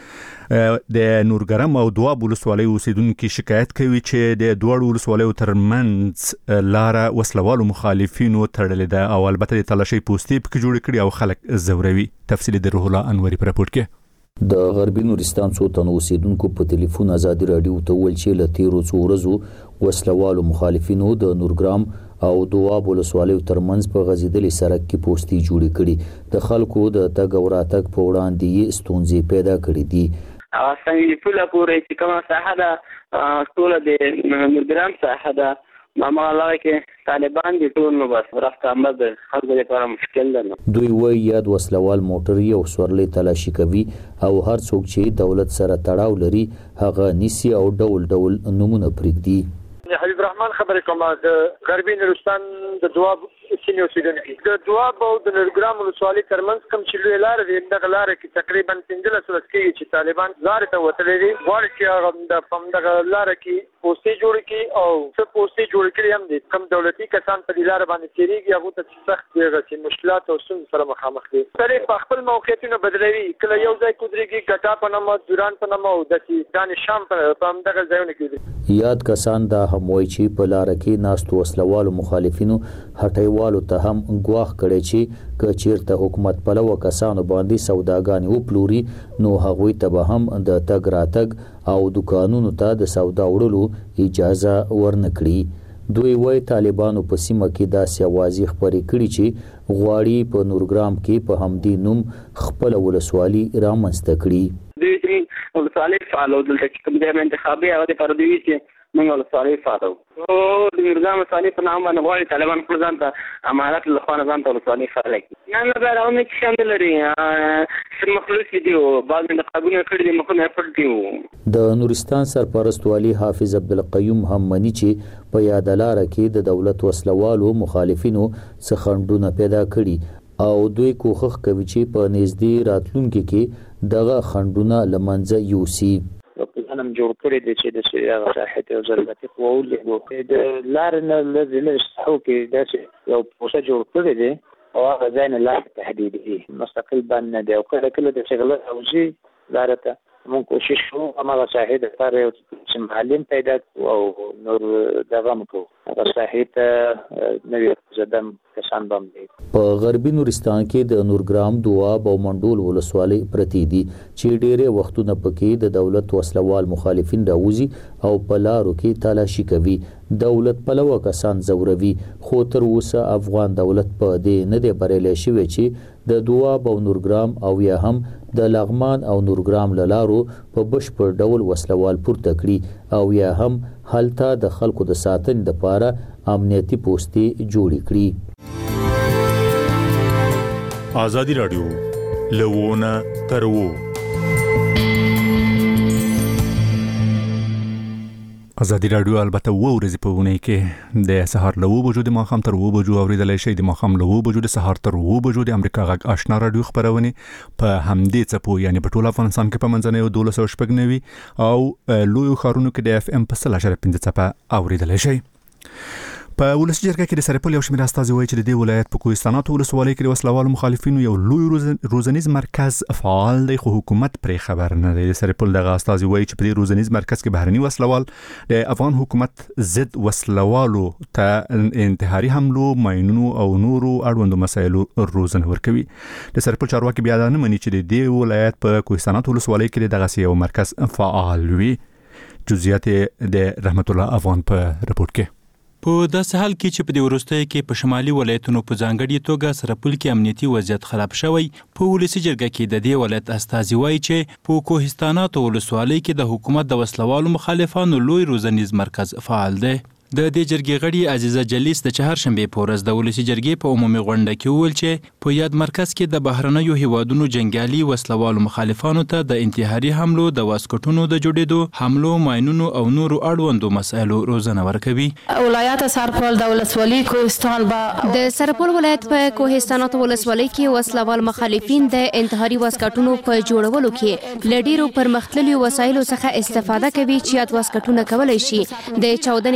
د نورګرام او دواب ولسوالۍ اوسیدونکو شکایت کوي چې د دوه ولسوالیو ترمنځ لار وسلوالو مخالفینو تړلې ده او البته د تلاشي پوسټي په جوړ کړي او خلک زوروي. تفصیل د روح الله انوري په راپور کې. د غربي نورستان څو تنو اوسیدونکو په ټلیفون ازادي رادیو ته ویل چې له تیرو څو ورځو وسلوالو مخالفینو د نورګرام او دواب ولسوالیو ترمنځ په غزیدلي سړک کې پوسټي جوړې کړي. د خلکو د تګ او راتګ په وړاندې ستونزې پیدا کړې دي. څنګه ټول پورې چې کومه ساحه ده ټول د نورګرام ساحه ده ماما علاوه کې طالبان دي ټول نو بس رافته امد خلکو لپاره مشکل ده. دوی وایي یاد وسلوال موټر یو سورلې تلاشي کوي او هر څوک چې دولت سره تړاو لري هغه نیسي او ډول ډول نمونه پرېږدي. حبیب رحمان خبرې کوم د غربي نورستان د دواب سینې اوسیدونکي د دواب او د نورګرام ولسوالۍ ترمنځ کوم چې لوی لار دی دغه لار کې تقریبا پنځلس ورځې کېږي چې طالبان لارې ته وتلي دي. غواړي چې هغه د په دغه لار کې پوسټې جوړ کړي او څه پوسټې جوړ کړي هم دي. کوم دولتي کسان په دې لار باندې تېرېږي هغو ته سخت دغه مشکلات او ستونزې سره مخامخ دي. سړی په خپل موقعیتونه بدلوي، کله یو ځای کودرېږي ګټا په نامه دوران په نامه او داسې دانې شام په همدغه ځایونه کې دي. یاد کسان دا هم وایي چې په لار کې ناستو وسلوالو مخالفینو هټیوالو ته هم ګواښ کړی چې که چیرته حکومت پلوه کسانو باندې سوداګانې وپلوري نو هغوی ته به هم د تګ راتګ او دکانونو ته د سودا وړلو اجازه ورنکړي. دوی وایي طالبانو په سیمه کې داسې اوازې خپرې کړي چې غواړي په نورګرام کې په همدې نوم خپله ولسوالي رامنځته کړي. دوی چې ولسوالۍ فعالو دلته چې کوم ځای انتخابي هغه لپاره دوی چې موږ ولسوالۍ فعالو او د نورګرام ولسوالۍ په نام باندې غواړي طالبان خپل ځان ته امانت له خوا نه ځان ته ولسوالۍ فعاله کړي. نه نه راونه چې شامل لري څه مخلوص دي او بعض انتخابونه کړي دي مخونه پټ دي. د نورستان سرپرست والي حافظ عبدالقیوم هم مني چې په یاد لاره کې د دولت وسلوالو مخالفینو څه خنډونه پیدا کړي او دوی کوښښ کوي چې په نږدې راتلونکي کې دغه خنډونه له منځه یوسي. ځانم جوړ کړی دی چې د هغه ساحې او ضرورتي قوه ولګو د لارې نه لږ لږ ساحو کې داسې یو پروسه جوړ کړی دی او هغه ځای نه لارې تحدیدي مستقل بند نه دی او کله کله د شغله اوځي لارې ته موږ کوشش کوو هماغه ساحې دپاره یو چې معلم پیدا کړو او نور دغه م کوو هغه ساحې ته نوي زدم کسان به هم دی. په غربي نورستان کې د نورګرام دواب او منډول ولسوالۍ پرتې دي چې ډېرې وختونه پکې د دولت وسلوال مخالفین راوځي او په لارو کې تالاشي کوي. دولت پلوه کسان زوروي خو تر اوسه افغان دولت په دې نه دی بریالی شوی چې د دواب او نورګرام او یا هم د لغمان او نورګرام له لارو په بشپړ ډول وسلوال پورته کړي او یا هم هلته د خلکو د ساتنې لپاره امنیتي پوسټې جوړې کړي. آزادی رادیو لوونه ترو آزادی رادیو البته و ورځې په ونه کې د سهار له و بجو د ماښام تر و بجو اوریدلای شي د ماښام له و بجو د سهار تر و بجو د امریکا غږ آشنا رادیو خبرونه په همدې څپو یعنی په ټول افغانستان کې په منځنۍ دولس شپږ نوي او لوی خارونو کې د اف ام په سل اشاره پنځه څپه اوریدلای شي. په ولسی جرګه کې د سرپل یو شمېر استازي وایي چې د دې ولایت په کوهستانات ولسوالۍ کې د وسلوالو مخالفینو یو لوی روزنیز مرکز فعال دی خو حکومت پرې خبر نه دی. د سرپل دغه استازي وایي چې په دې روزنیز مرکز کې بهرني وسلوال د افغان حکومت ضد وسلوالو ته انتحاري حملو ماینونو او نورو اړوندو مسایلو روزنه ورکوي. د سرپل چارواکي بیا نه مني چې د دې ولایت په کوهستانات ولسوالۍ کې دغه یو مرکز فعال وي. جزئیات د رحمت الله افغان په رپورت کې. په داسې حال کې چې په دې وروستیو کې په شمالي ولایتونو په ځانګړې توګه سرپل کې امنیتي وضعیت خراب شوی، په ولسی جرګه کې د دې ولایت استازي وایي چې په کوهستانات ولسوالۍ کې د حکومت د وسلوالو مخالفانو لوی روزنیز مرکز فعال دی. د دې جرګې غړي عزیزه جلیس د چهارشنبې په ورځ د ولسی جرګې په عمومي غونډه کې وویل چې په یاد مرکز کې د بهرنیو هیوادونو جنګیالي وسلوالو مخالفانو ته د انتحاري حملو د واسکټونو د جوړېدو حملو ماینونو او نورو اړوندو مسایلو روزنه ورکوي. ولایت سرپل د ولسوالۍ کوهستان با د سرپل ولایت په کوهستانات ولسوالۍ کې وسلوال مخالفین د انتحاري واسکټونو په جوړولو کې له ډېرو پرمختللو وسایلو څخه استفاده کوي چې یاد واسکټونه کولی شي د چاودنې په وخت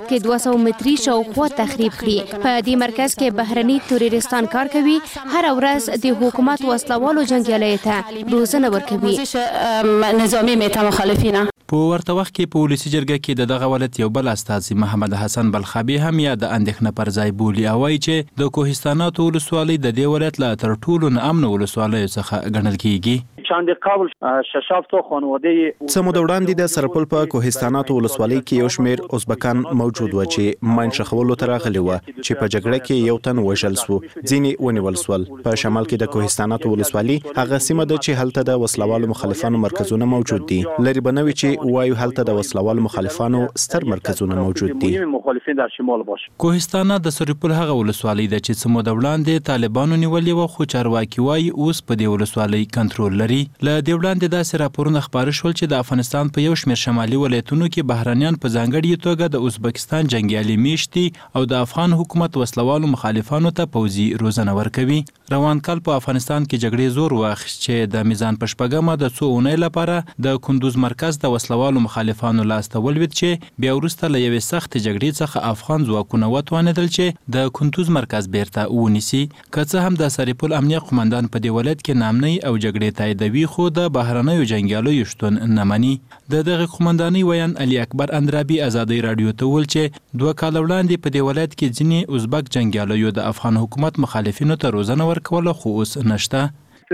کې دوه سوه متري شاوخوا تخریب کړي. په دې مرکز کې بهرني تروریستان کار کوي. هر ورځ د حکومت وسلوالو جنګیالیو ته روزنه ورکوي. نظامی میته مخالفین په ورته وخت کې په ولسی جرګه کې د دغه ولایت یو بل استاذ محمد حسن بلخابي هم یا د اندېښنه پر ځای بولی او وايي چې د کوهستانات ولسوالۍ د دې ولایت لا تر ټولو نه امن ولسوالیو څخه ګڼل کیږي. چاند قبل ششاف تو خانواده سمو د وړاندې د سرپل په کوهستانات ولسوالۍ کې یو شمیر ازبکان موجود و چې ماین شخولو تر غلي و چې په جګړه کې یو تن وژل سو. ځینې ونیول سول. په شمال کې د کوهستانات ولسوالۍ هغه سیمه ده چې هلته د وسلوالو مخالفانو مرکزونه موجود دي. لری بنوي چې وایو هلته د وسلوالو مخالفانو ستر مرکزونه موجود دي. مخالفین در شمال باشه. کوهستانات د سرپل هغه ولسوالۍ ده چې سمو د وړاندې طالبانو نیولې و خو چارواکي وایي اوس په دې ولسوالۍ کنټرول لري. له دې وړاندې داسې راپورونه خپاره شول چې د افغانستان په یو شمېر شمالي ولایتونو کې بهرنیان په ځانګړې توګه د ازبکستان جنګیالي میشتي او د افغان حکومت وسلوالو مخالفانو ته پوځي روزنه ورکوي. روان کال په افغانستان کې جګړې زور واخیست چې د میزان په شپږمه د څو اونۍ لپاره د کندوز مرکز د وسلوالو مخالفانو لاسته ولوېد چې بیا وروسته له یوې سختې جګړې څخه افغان ځواکونه وتوانېدل چې د کندوز مرکز بیرته ونیسي. که څه هم د سرپل امنیه قومندان په دې ولایت کې نامنۍ او جګړې تاییدوي خو د بهرنیو جنګیالیو شتون نه مني. د دغه قومندانۍ ویان علي اکبر اندرابي ازادۍ راډیو ته وویل چې دوه کاله وړاندې په دې ولایت کې ځینې ازبک جنګیالیو د افغان حکومت مخالفینو ته روزنه ورکوله خو اوس نشته.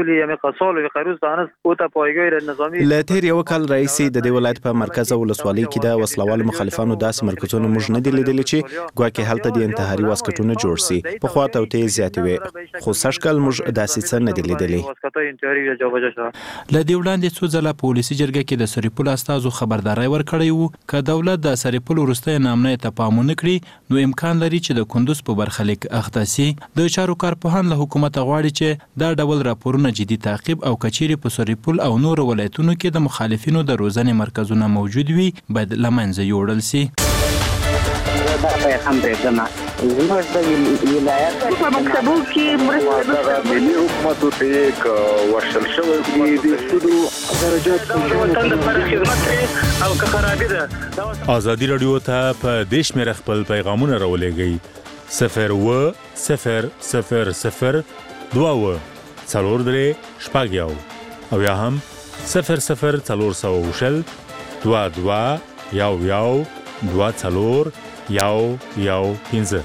له تیر یو کال راهیسې د دې ولایت په مرکز او ولسوالۍ کې د وسلوالو مخالفانو داسې مرکزونه موږ نه دي لیدلي چې ګواکې هلته د انتحاري واسکټونه جوړ سي. پخوا توطئې زیاتې وې خو سږکال موږ داسې څه نه دي لیدلي. له دې وړاندې څو ځله په ولسي جرګه کې د سرپل استازو خبرداری ورکړی و که دولت د سرپل وروستی نامنۍ ته پام ونه کړي نو امکان لري چې د کندوز په برخلیک اخته سي. د چارو کارپوهان له حکومته غواړي چې دا ډول راپورونه جدي تعقیب او کچيري په سرپل او نور ولایتونو کې د مخالفینو د روزنې مرکزونه موجود وي باید له منځه یوړل سي. هم درېږمه زموږ د ولایت په مکتبو کې مرسته ملي حکومت ته یې ورشل شوی دي د سودو درجات د وطن لپاره خدمت او که خرابي ده. ازادي رادیو ته په دې شمېره خپل پیغامونه راولېږئ صفر اووه صفر صفر صفر دوه اووه څلور درې شپږ یو او یا هم صفر صفر څلور سوه شل دوه دوه یو یو دوه څلور یو یو پنځه.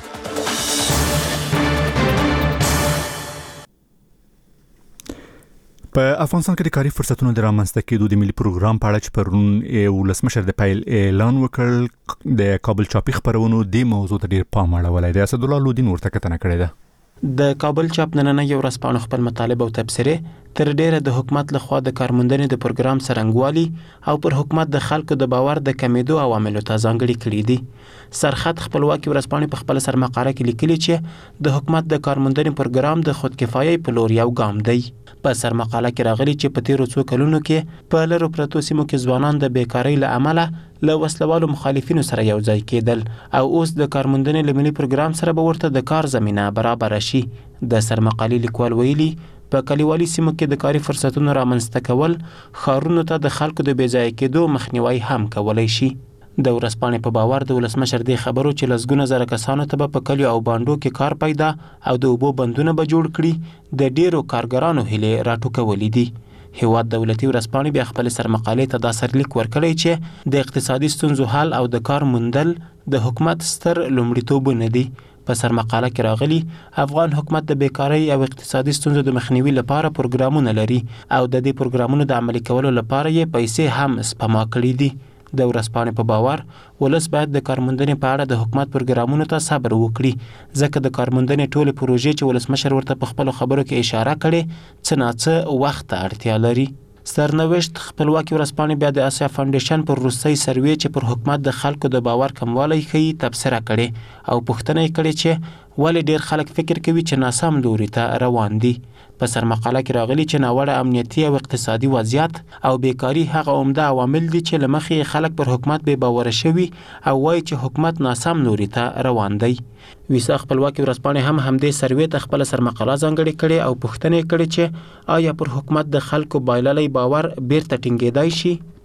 په افغانستان کې د کاري فرصتونو د رامنځته کېدو د ملي پروګرام په اړه چې پرون ولسمشر د پیل اعلان وکړ د کابل چاپي خبرونو د موضوع ته ډیر پام اړولی دی. اسدالله لودین ورته کتنه کړې ده. د کابل چاپ نننۍ ورځپاڼو خپل مطالب او تبصرې تر ډیره د حکومت لخوا د کارموندنې د پروګرام څرنګوالي او پر حکومت د خلکو د باور د کمیدو عواملو ته ځانګړي کړي دي. سرخط خپلواکي ورځپاڼې په خپل سرمقاله کې لیکلي چې د حکومت د کارموندنې پروګرام د خودکفایۍ په لور یو ګام دی. په سرمقاله کې راغلي چې په تیرو څو کلونو کې په لرو پرتو سیمو کې ځوانان د بیکارۍ له امله له وسلوالو مخالفینو سره یو ځای کېدل او اوس د کارموندنې له ملي پروګرام سره به ورته د کار زمینه برابره شي. د سرمقالې لیکوال ویلي په کلیوالي سیمو کې د کاري فرصتونو رامنځته کول ښارونو ته د خلکو د بې ځایه کېدو مخنیوی هم کولی شي. د ورځپاڼې په باور د ولسمشر دې خبرو چې لسګونه زره کسانو ته به په کلیو او بانډو کې کار پیدا او د اوبو بندونه به جوړ کړي د ډیرو کارګرانو هیلې راټوکولې دي. هیواد دولتي ورځپاڼې بیا خپل سرمقالې ته دا سرلیک ورکړی چې د اقتصادي ستونزو حل او د کار موندل د حکومت ستر لومړیتوبونه دي. په سرمقاله کې راغلي افغان حکومت د بیکارۍ او اقتصادي ستونزو د مخنیوي لپاره پروګرامونه لري او د دې پروګرامونو د عملي کولو لپاره یې پیسې هم سپما کړي دي. د ورځپاڼې په باور ولس باید د کارموندنې په اړه د حکومت پروګرامونو ته صبر وکړي ځکه د کارموندنې ټولې پروژې چې ولسمشر ورته په خپلو خبرو کې اشاره کړې څه ناڅه وخت ته اړتیا لري. سرنوشت خپلواکي ورځپاڼې بیا د اسیا فاونډیشن پر وروستۍ سروې چې پر حکومت د خلکو د باور کموالی ښیي تبصره کړې او پوښتنه یې کړې چې ولې ډیر خلک فکر کوي چې ناسم لوري ته روان دي. په سرمقاله کې راغلي چې ناوړه امنیتي او اقتصادي وضعیت او بیکاري هغه عمده عوامل دي چې له مخې خلک پر حکومت بې باوره شوي او وایي چې حکومت ناسم لوري ته روان دی. ویسا خپلواکي ورځپاڼې هم همدې سروې ته خپله سرمقاله ځانګړې کړې او پوښتنه یې کړې چې آیا پر حکومت د خلکو بایللی باور بیرته ټینګېدای شي؟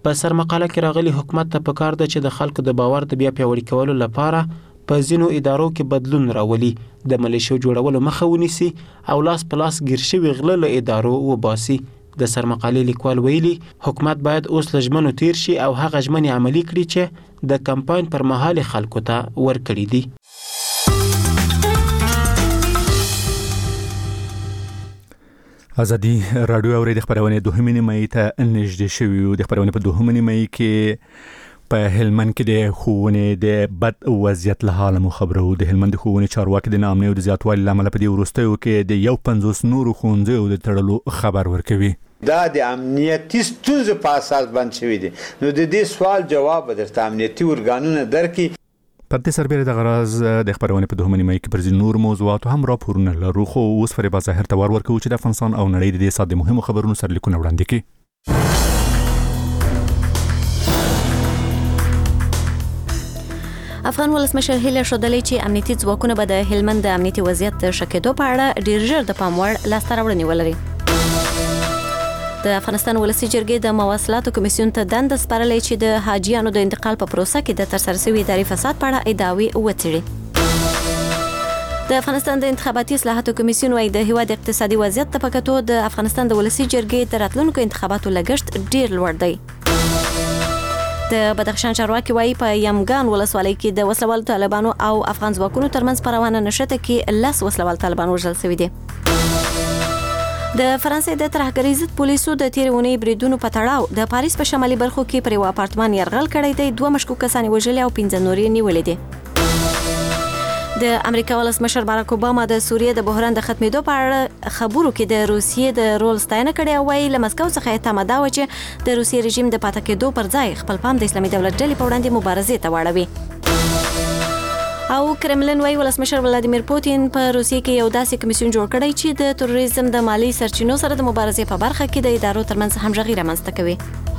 په سرمقاله کې راغلي حکومت ته پکار ده چې د خلکو د باور د بیا پیاوړي کولو لپاره په ځینو ادارو کې بدلون راولي، د ملیشو جوړولو مخه ونیسي او لاس په لاس ګیر شوي غله له ادارو وباسي. د سرمقالې لیکوال ویلي حکومت باید اوس له ژمنو تیر شي او هغه ژمنې عملي کړي چې د کمپاین پر مهال خلکو ته ورکړي دي. ازادي رادیو اوري د خبرونه دوهمه نیمه ته نږدې شوی او د خبرونه په دوهمه نیمه کې په هلمند کې د ښوونې د بد وضعیت له حاله مو خبرو. د هلمند ښوونې چارواکي د ناامنۍ او د زیاتوالي له امله په دې وروستیو کې د یو پنځوس نورو ښوونځیو د تړلو خبر ورکوي. دا د امنیتي ستونزو په اساس بند شوي دي. نو د دې سوال جواب درته امنیتي ارګانونه درکړي. پر دې سربېره د غراز د خبرونه په دوهمه نیمه کې پر ځینو نور موضوعاتو هم راپورونه لرو، خو اوس فریبا ظاهر ته ور ورکوو چې د افغانستان او نړۍ د دې ساده مهمو خبرونو سرلیکونه وړاندې کړي. افغان ولسمشر هیله شودلې چې امنیتي ځواکونه به د هلمند د امنیتي وضعیت د ښه کېدو په اړه ډیر ژر د پام وړ لاسته راوړنې ولري. د افغانستان ولسي جرګې د مواصلاتو کمیسیون ته دنده سپارلې چې د حاجیانو د انتقال په پروسه کې د ترسره شوي اداري فساد په اړه ادعاوې وڅېړي. د افغانستان د انتخاباتي اصلاحاتو کمیسیون وايي د هیواد اقتصادي وضعیت ته په کتو د افغانستان د ولسي جرګې د راتلونکو انتخاباتو لګښت ډیر لوړ دی. د بدخشان چارواکي وايي په یمګان ولسوالۍ کې د وسلوال طالبانو او افغان ځواکونو ترمنځ په روانه نښته کې لس وسلوال طالبان وژل شوي دي. د فرانسې د ترهګرۍ ضد پولیسو د تېرې اونۍ بریدونو په تړاو د پاریس په شمالي برخو کې پر یو اپارتمان یرغل کړی دی. دوه مشکوک کسان وژلي او پنځه نور یې نیولي دي. د امریکا ولسمشر باراک اوباما د سوریې د بحران د ختمېدو په اړه خبرو کې د روسیې د رول ستاینه کړې او وايي له مسکو څخه یې تمه دا وه چې د روسیې رژیم د پاتې کېدو پر ځای خپل پام د اسلامي دولت ډلې په وړاندې مبارزې ته واړوي. او کرملن وايي ولسمشر ولادیمیر پوتین په روسیې کې یو داسې کمیسیون جوړ کړی چې د تروریزم د مالی سرچینو سره د مبارزې په برخه کې د ادارو ترمنځ همغږي رامنځته کوي.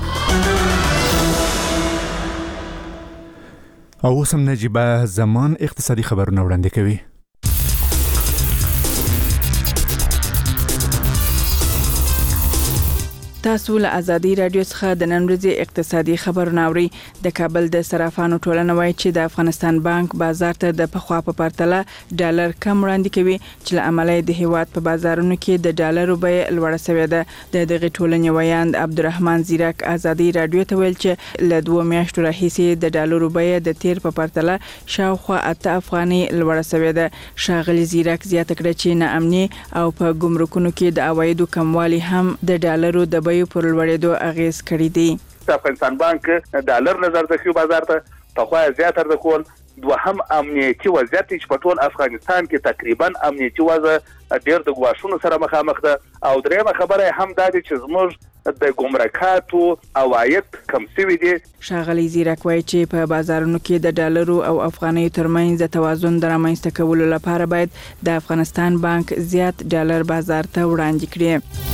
او اوس هم نجیبه زمان اقتصادي خبرونه وړاندې کوي. تاسو له ازادي رادیو څخه د نن ورځې اقتصادي خبرونه اورئ. د کابل د صرافانو ټولنه وايي چې د افغانستان بانک بازار ته د پخوا په پرتله ډالر کم وړاندې کوي چې له امله د هیواد په بازارونو کې د ډالرو بیه لوړه شوې ده. د دغه ټولنې ویاند عبدالرحمن زیرک ازادي رادیو ته ویل چې له دوه میاشتو راهیسې د ډالرو بیه د تیر په پرتله شاوخوا اته افغانۍ لوړه شوې ده. ښاغلي زیرک زیاته کړه چې ناامني او په ګمرکونو کې د عوایدو کموالی هم د ډالرو د پر لوړېدو اغیز کړی دی. افغانستان بانک ډالر نظر د خو بازار ته په خو زیات تر کول دوهم امنیتي وضعیت چې په ټول افغانستان کې تقریبا امنیتي وضع ډیر د غواښونو سره مخامخ ده. او درېمه خبره هم دا ده چې زموږ د ګمرکاتو عواید کم شوي دي. ښاغلي زیرک وایي چې په بازارونو کې د ډالرو او افغانیو ترمنځ د توازن د رامنځته کولو لپاره باید د افغانستان بانک زیات ډالر بازار ته وړاندې کړي.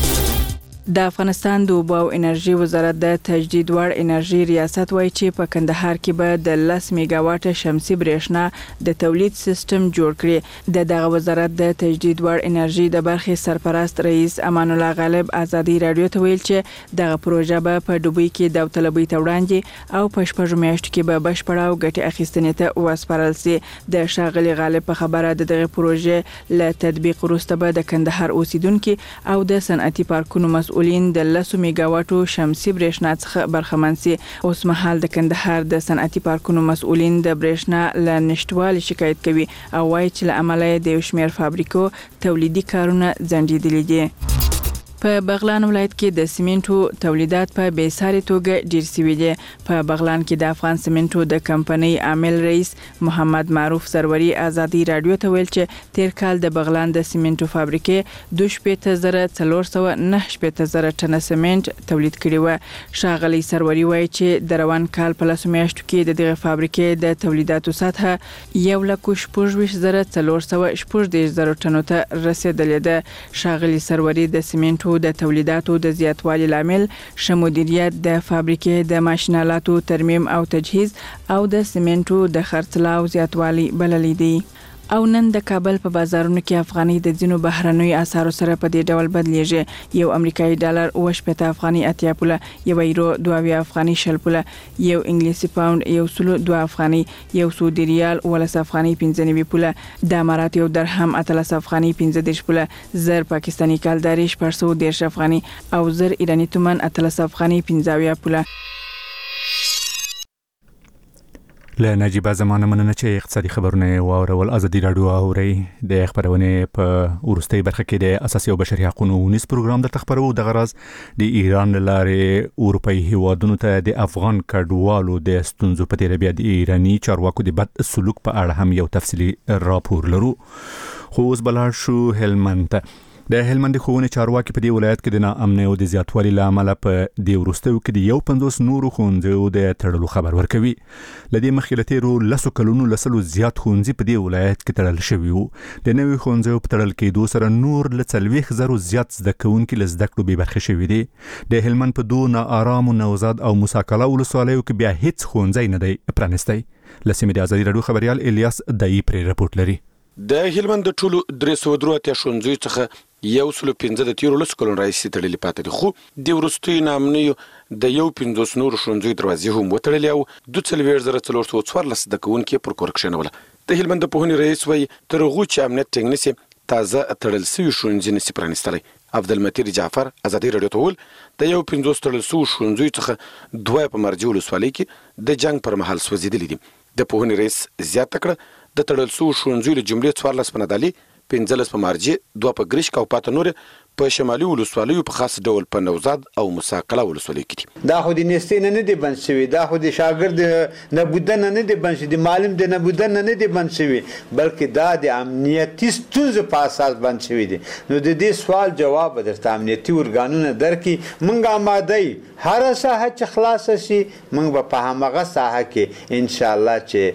د افغانستان د اوبو او انرژي وزارت د تجدید وړ انرژي ریاست وایي چې په کندهار کې به د لس میگا واټ شمسي برېښنا د تولید سیستم جوړ کړي. د دغه وزارت د تجدید وړ انرژي د برخې سرپرست رئیس امان الله غالب ازادي رادیو ته ویل چې دغه پروژه به په دوبۍ کې داوطلبۍ ته وړاندې او په شپږ میاشتو کې به بشپړه او ګټه اخیستنې ته وسپارل شي. د ښاغلي غالب په خبره د دغه پروژې له تطبیق وروسته به د کندهار اوسیدونکو او د صنعتي پارکونو مسؤلین د لس میگا واټو شمسي برېښنا څخه برخمن شي. اوس مهال د کندهار د صنعتي پارکونو مسؤلین د برېښنا له نشټوالي شکایت کوي او وايي چې له امله د یو شمېر فابریکو تولیدي کارونه ځنډېدلي دي. په بغلان ولایت کې د سیمنټو تولیدات په بیساري توګه ډیر شوي دي. په بغلان کې د افغان سیمنټو د کمپنۍ عامل رئیس محمد معروف سروري ازادي رادیو ته ویل چې تیر کال د بغلان د سیمنټو فابریکې دوه شپېته زره څلور سوه نه شپېته زره ټنه سیمنټ تولید کړي و. ښاغلي سروري وایي چې د روان کال په لسو میاشتو کې د دغه فابریکې د تولیداتو سطحه یو لک شپږ ویشت زره څلور سوه شپږ دېرش زره ټنو ته رسېدلې ده. ښاغلي سروري د سیمنټو د تولیداتو د زیاتوالي لامل ښه مدیریت د فابریکې د ماشینالاتو ترمیم او تجهیز او د سیمنټو د خرڅلاو زیاتوالي بللی دی. او نن د کابل په بازارونو کې افغاني د ځینو بهرنیو اسعارو سره په دې ډول بدلیږي. یو امریکایي ډالر اوه شپږ افغاني اتیا پوله، یو یورو دوه اویا افغاني شل پوله، یو انګلیسي پاوند یو سل دوه افغاني، یو سعودي ریال اوولس افغاني پنځه نوي پوله، د امارات یو درهم اتلس افغاني پنځه دېرش پوله، زر پاکستاني کالداري شپږ سوه دېرش افغاني او زر ایراني تومان اتلس افغاني پنځه اویا پوله. له نجیبه زمانه مننه چې اقتصادي خبرونه واورول. ازادي راډیو اوري د خبرونه په ورستۍ برخه کې د اساسي او بشري حقوقو ونیس پروګرام د خبرو د غرض د ایران لارې اروپאי هیوادونو ته د افغان کډوالو د ستونزو په تیر بیا د ایرانی چارواکو د بد سلوک په اړه هم یو تفصیلی راپور لرو. خو اوس بلار شو هلمند ته. د هلمند ښوونې چارواکي په دې ولایت کې د ناامنۍ او د زیاتوالي له امله په دې وروستیو کې د یو پنځوس نورو ښوونځیو د تړلو خبر ورکوي. له دې مخکې له تېرو لسو کلونو له سلو زیات ښوونځي په دې ولایت کې تړل شوي وو. د نوي ښوونځیو په تړل کېدو سره نور له څلوېښت زرو زیات زده کوونکي له زده کړو بې برخې شوي دي. د هلمند په دوو ناارامو نوزاد او موسی قلعه ولسوالیو کې بیا هیڅ ښوونځی نه دی پرانیستی. له سیمې د ازادي راډیو خبریال الیاس دایي پرې رپورټ لري. د هلمند د ټولو درې سوه درې اتیا ښوونځیو څخه یو سلو پنځه د تیرو لسو کلونو راهیسې تړلي پاتې دي، خو د وروستیو ناامنیو د یو پنځوس نورو ښوونځیو دروازې هم وتړلې او دوه څلوېښت زره څلور سوه څوارلس زده کوونکي پر کور کښېنوله. د هلمند د پوهنې رئیس وایي تر هغو چې امنیت ټینګ نشي تازه تړل سوي ښوونځي نشي پرانیستلی. عبدالمطیر جعفر ازادي راډیو ته وویل د یو پنځوس تړل سوو ښوونځیو څخه دوه په مرجع ولسوالۍ کې د جنګ پر مهال سوځېدلي دي. د پوهنې رئیس زیاته کړه د تړل سوو ښوونځیو له جملې څوارلس په نادعلي، پنځلس په مارجې، دوه په ګرشک او پاته نورې په شمالي ولسوالیو په خاص ډول په نوزاد او موسی قلعه ولسوالیو کې دي. دا خو د نیستۍ نه نه دي بند شوي، دا خو د شاګرد نبودن نه دي بند شوي، د معلم د نبودن نه دي بند شوي، بلکې دا د امنیتي ستونزو په اساس بند شوي دي. نو د دې سوال جواب به درته امنیتي ارګانونه درکړي. موږ آماده یو هره ساحه چې خلاصه شي موږ به په همغه ساحه کې انشاءالله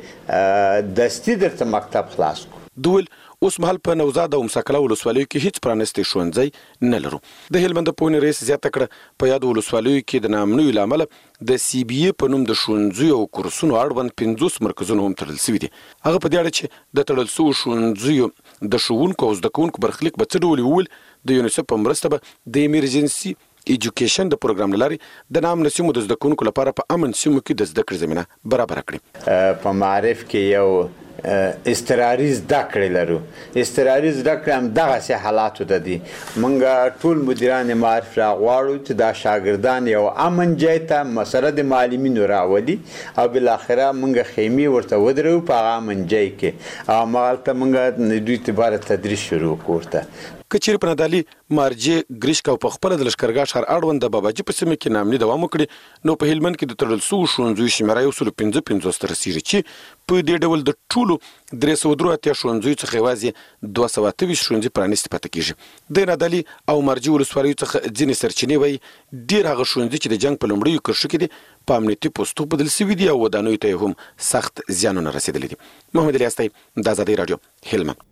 چې دستي درته مکتب خلاص کړو. دویل اوس مهال په نوزاد او موسی قلعه ولسوالیو کې هیڅ پرانیستی ښوونځی نه لرو. د هلمند د پوهنې رئیس زیاته کړه په یادو ولسوالیو کې د ناامنیو له امله د سی بي ای په نوم د ښوونځیو او کورسونو اړوند پنځوس مرکزونه هم تړل سوي دي. هغه په دې اړه چې د تړل سوو ښوونځیو د ښوونکو او زده کوونکو برخلیک به څه ډول وویل، د یونیسف په مرسته به د ایمرجنسي ایجوکیشن د پروګرام لارې د نامنه سیمو د زده کوونکو لپاره په امن سیمو کې د زده کړې زمینه برابر کړي. په معرف کې یو استراري زده کړې لرو. استراري زده کړې هم دغسې حالاتو ته دي. موږ ټول مدیران معارف راغواړو چې دا شاګردان یو امن ځای ته سره د معلمینو راولي او بالاخره موږ خیمې ورته ودرو په هغه امن ځای کې او همالته موږ دوی ته باره تدریس شروع کړو ورته. که چیرې په نادعلي، مارجې، ګرشک او په خپله د لښکرګاه ښار اړوند د باباجي په سیمه کې ناامني دوام وکړي، نو په هلمند کې د تړل سوو ښوونځیو شمېره یو سلو پنځه پنځوس ته رسېږي چې په دې ډول د ټولو درې سوه درې اتیا ښوونځیو څخه یوازې دوه سوه اته ویشت ښوونځي پرانیستي پاتې کېږي. د نادعلي او مارجې ولسوالیو څخه ځینې سرچینې وایي ډېر هغه ښوونځي چې د جنګ په لومړیو کرښو کې دي په امنیتي پوستو بدل سوي دي او ودانیو ته یې هم سخت زیانونه رسېدلي دي. محمد الیاس دی، د ازادۍ راډیو، هلمند.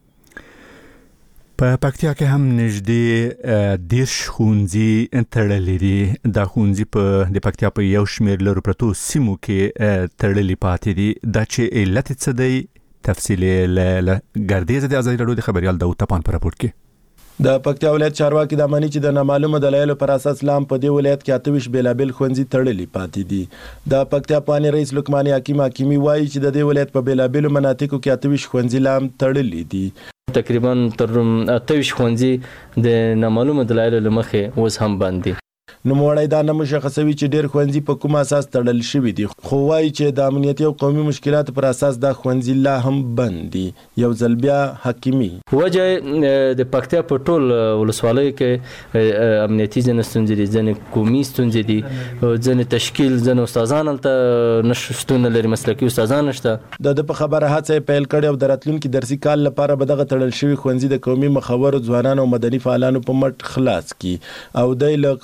په پکتیا کې هم نږدې دېرش ښوونځي تړلي دي. دا ښوونځي په د پکتیا په یو شمېر لرو پرتو سیمو کې تړلي پاتې دي. دا چې علت څه دی تفصیل له ګردیزه د ازادي راډیو د خبریال داود تپان په راپورټ کې. د پکتیا ولایت چارواکي دا مانی چې د نامعلومه دلایلو پر اساس لام په دې ولایت کې اته ویشت بیلابل ښوونځي تړلي پاتې دي. د پکتیا پوهنې رئیس لقمان حکیم حکیمي وایي چې د دې ولایت په بیلابلو مناطقو کې اته ویشت ښوونځي لام تړلي دي. تقریبا تر اته ویشت ښوونځي د نامعلومه دلایلو له مخې اوس هم بند دي. نوموړی دا نه مشخصوي چې ډېر ښوونځي په کوم اساس تړل شوي دي، خو وایي چې د امنیتي او قومي مشکلاتو پر اساس دا ښوونځي لا هم بند دي. یو ځل بیا حکیمي وجه د پکتیا په ټول ولسوالیو کې امنیتي ځینې ستونزې دي، ځینې قومي ستونزې دي، ځینې تشکیل، ځینې استادان هلته نشتون لري، مسلکي استادان نشته. د ده په خبره هڅه یې پیل کړې او د راتلونکي درسي کال لپاره به دغه تړل شوي ښوونځي د قومي مخورو ځوانانو او مدني فعالانو په مټ خلاص کړي او دی له قومونو څخه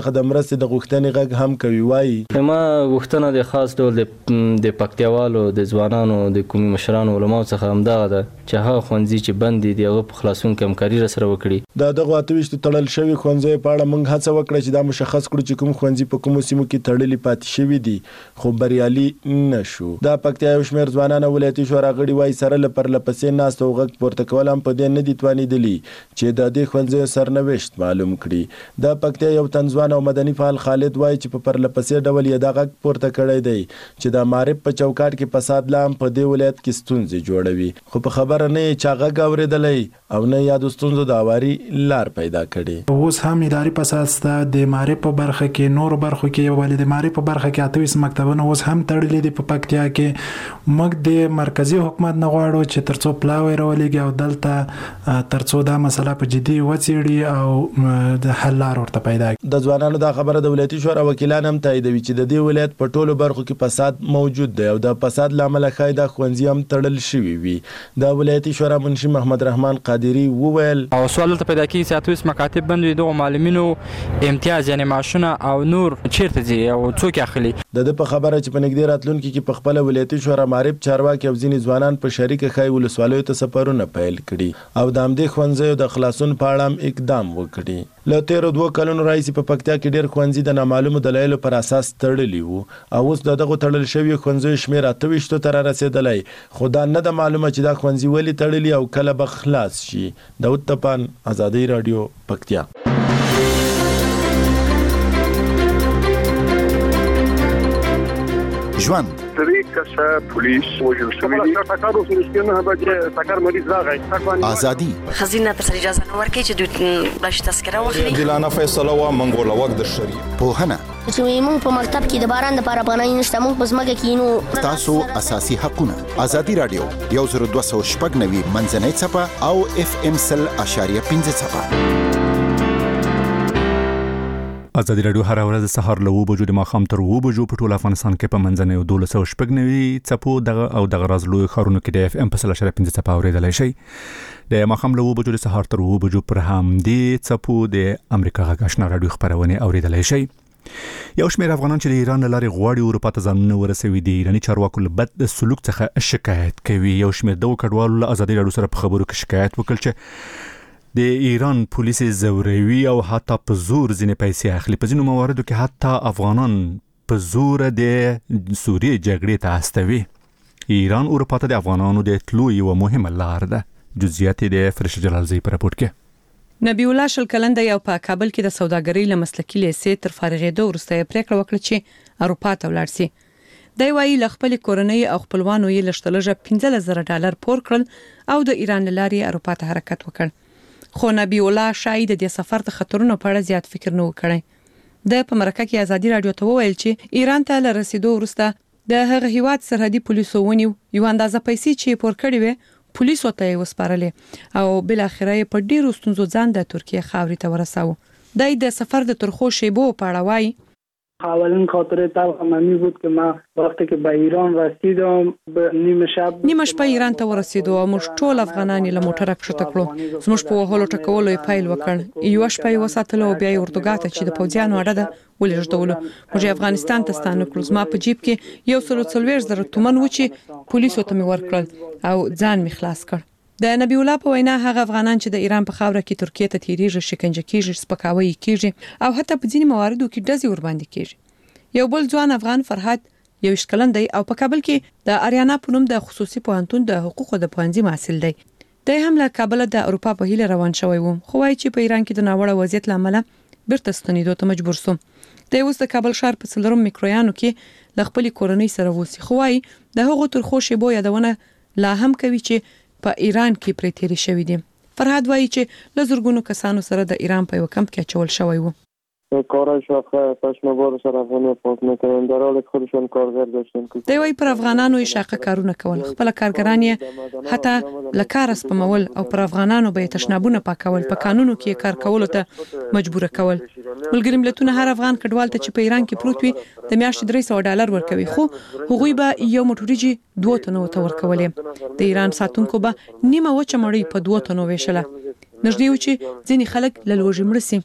څخه د مرستې د غوښتنې غږ هم کوي. وایي ما غوښتنه د خاص ډول د پکتیاوالو د ځوانانو د قومي مشرانو علماو څخه همدغه ده چې هغه ښوونځي چې بند دي هغه په خلاصون کې همکاري راسره وکړي. د دغه اته ویشت تړل شوي ښوونځیو په اړه موږ هڅه وکړه چې دا مشخص کړو چې کوم ښوونځي په کومو سیمو کې تړلي پاتې شوي دي، خو بریالي نشو. دا پکتیا یو شمېر ځوانان او ولایتي شورا غړي وایي سره له پرله پسې ناست او غږ پورته کول هم په دې نه دي توانېدلي چې د دې ښوونځیو سرنوشت معلوم کړي. د پکتیا یو تن ځوان او مدني فعال خالد وایي چې په پرله پسې ډول یې دا غږ پورته کړی دی چې د معرب په چوکاټ کې فساد لا هم په دې ولایت کې ستونزې جوړوي، خو په خبره نه یې چا غږ اورېدلی او نه یادو ستونزو د اواري لار پیدا کړي. اوس هم اداري فساد شته د معرب په برخه کې، نور برخو کې ولې د معرب په برخه کې اته ویشت مکتبونه اوس هم تړلي دي په پکتیا کې. موږ د مرکزی حکومت نه غواړو چې ترڅو پلاوی راولېږي او دلته ترڅو دا مسله په جدي وڅېړي او د حل لار ورته پیدا کړي. د ځوانانو دا خبره د ولایتي شورا وکیلان هم تاییدوي چې د دې ولایت په ټولو برخو کې فساد موجود دی او د فساد له امله ښایي دا ښوونځي هم تړل شوي وي. د ولایتي شورا منشي محمد رحمان قادري وویل او سوال ته پیدا کیږي چې اته ویشت مکاتب بند وي، دغه معلمینو امتیاز یعنی معاشونه او نور چیرته ځي او څوک اخلي. د د په خبره چې په نږدې راتلونکي کې په خپل ولایتي شورا معرب چارواکي او ځینې ځوانان په شریکه ښایي ولسوالیو ته سفرونه پیل کړي او د همدې ښوونځیو د خلاصون په اړه هم اقدام وکړي. له تیرو دوه کلونو راهیسې په پکتیا کې ډېر ښوونځي د نامعلومو دلایلو پر اساس تړلي وو او اوس د دغو تړل شویو ښوونځیو شمېر اته ویشتو ته رارسېدلی، خو دا نه ده معلومه چې دا ښوونځي ولې تړلي او کله به خلاص شي. داود تپان، ازادي راډیو، پکتیا. ژوند درې کسه پولیس وژل شوي دي. ټکر وشو چې نه به ټکر مریض راغی. ازادي خزینه تر سره اجازه نه ورکړي چې دوی بلش تذکره واخلي. عادلانه فیصله وا منګول وخت د شری پوهنه چې موږ په مکتب کې د باران د لپاره پناه نشته، موږ په ځمکه کې نو تاسو اساسي حقونه. ازادي راډیو یو زر دوه سوه شپږ نوي منځنۍ چپه او اف ام سل اشاریه پنځه چپه. ازادي راډیو هر ورځ د سهار له اوه بجو د ماښام تر اوه بجو په ټول افغانستان کې په منځنۍ او دولس سوه شپږ نوي څپو دغه او دغه راز لوی ښارونو کې د اف ام په سل اشاریه پنځه څپه اورېدلی شئ. د ماښام له اوه بجو د سهار تر اوه بجو پر همدې څپو د امریکا غږ آشنا راډیو خپرونې اورېدلی شئ. یو شمېر افغانان چې د ایران له لارې غواړي اروپا ته ځانونه ورسوي د ایراني چارواکو له بد سلوک څخه شکایت کوي. یو شمېر دغو کډوالو له ازادي راډیو سره په خبرو کې شکایت وکړ چې د ایران پولیس زوروي او حتی په زور ځینې پیسې اخلي. په ځینو مواردو کې حتی افغانان په زور د سوریې جګړې ته استوي. ایران اروپا ته د افغانانو د تلو یوه مهمه لار ده. جزئیات د فرشته جلالزی په راپور کې. نبی الله شل کلنده یو په کابل کې د سوداګرۍ له مسلکي لیسې تر فارغېدو وروسته یې پریکړه وکړه چې اروپا ته ولاړ شي. دی وايي له خپل کورنۍ او خپلوانو یې لږترلږه پنځلس زره ډالر پور کړل او د ایران له لارې اروپا ته حرکت وکړ. خو نبی الله شاید د سفر د خطرونو په اړه زیات فکر نه وکړي. د په مرکه کې ازادي راډیو ته وویل چې ایران ته له رسیدو وروسته د هغه هیواد سرحدي پولیسو ونیو یو اندازه پیسې چې پور کړې وې پولیسو ته یې وسپارلې او بل اخره په ډیرو ستونزو ځان د ترکیه خاورې ته ورساوه. د د سفر د ترخو شیبو په اړه وایي اولین خاطره تلخ ممی بود که ما وقتی که به ایران رسیدم به نیمه شب نیمه شپه ایران ته ورسیدو او موږ ټول افغانان له موټره کښته کړو. زموږ په وهلو ټکولو یې پیل وکړ. یو شپه یې وساتلو او بیا یې اردوګاه ته چې د پوځیانو اړه ده ولېږدولو. موږ افغانستان ته ستانه کړو. زما په جیب کې یو سل څلوېښت زره تومن و چې پولیسو ته مې ورکړل او ځان مې خلاص کړ. د نبی الله په وینا هغه افغانان چې د ایران په خاوره کې ترکیه ته تیریږي، شکنجه کیږي، سپکاوی کیږي او حتی په ځینې مواردو کې ډزې ور باندې کیږي. یو بل ځوان افغان فرحت یو شکلن دی او په کابل کې د اریانا په نوم د خصوصي پوهنتون د حقوقو د پوهنځي محصل دی. د هم له کابل د اروپا په هیله روان شوی و، خو وايي چې په ایران کې د ناوړه وضعیت لامل بیرته ستنېدو ته مجبور سو. د اوس د کابل ښار په څلورم میکرویانو کې د خپل کورنۍ سره وسی، خو وايي د هغو ترخو شیبو یادونه لا هم کوي چې په ایران کې پرې تیری شوی دي. فرحت وايي چې له زرګونو کسانو سره د ایران په یو کمپ کې اچول شوی و. کارش آخه پشمبار سر افغانی پاک میکنن در حال خودشون کارگر داشتن. دی وايي پر افغانانو یې شاقه کارونه کول، خپل کارګران یې حتی لکار سپمول او پر افغانانو به تشنابونه پاکول، په قانونو کې کار کولو ته مجبور کول. ملګری ملتونه هر افغان کډوال ته چې په ایران کې پروت وي د میاشتې درې سوه ډالر ورکوي، خو هغوی به یو موټریجي دوه تنو ته ورکولې. د ایران ساتونکو به نیمه وچه مړۍ په دوه تنو ویشله. نږدې و چې ځینې خلک له لوږې مړه سي.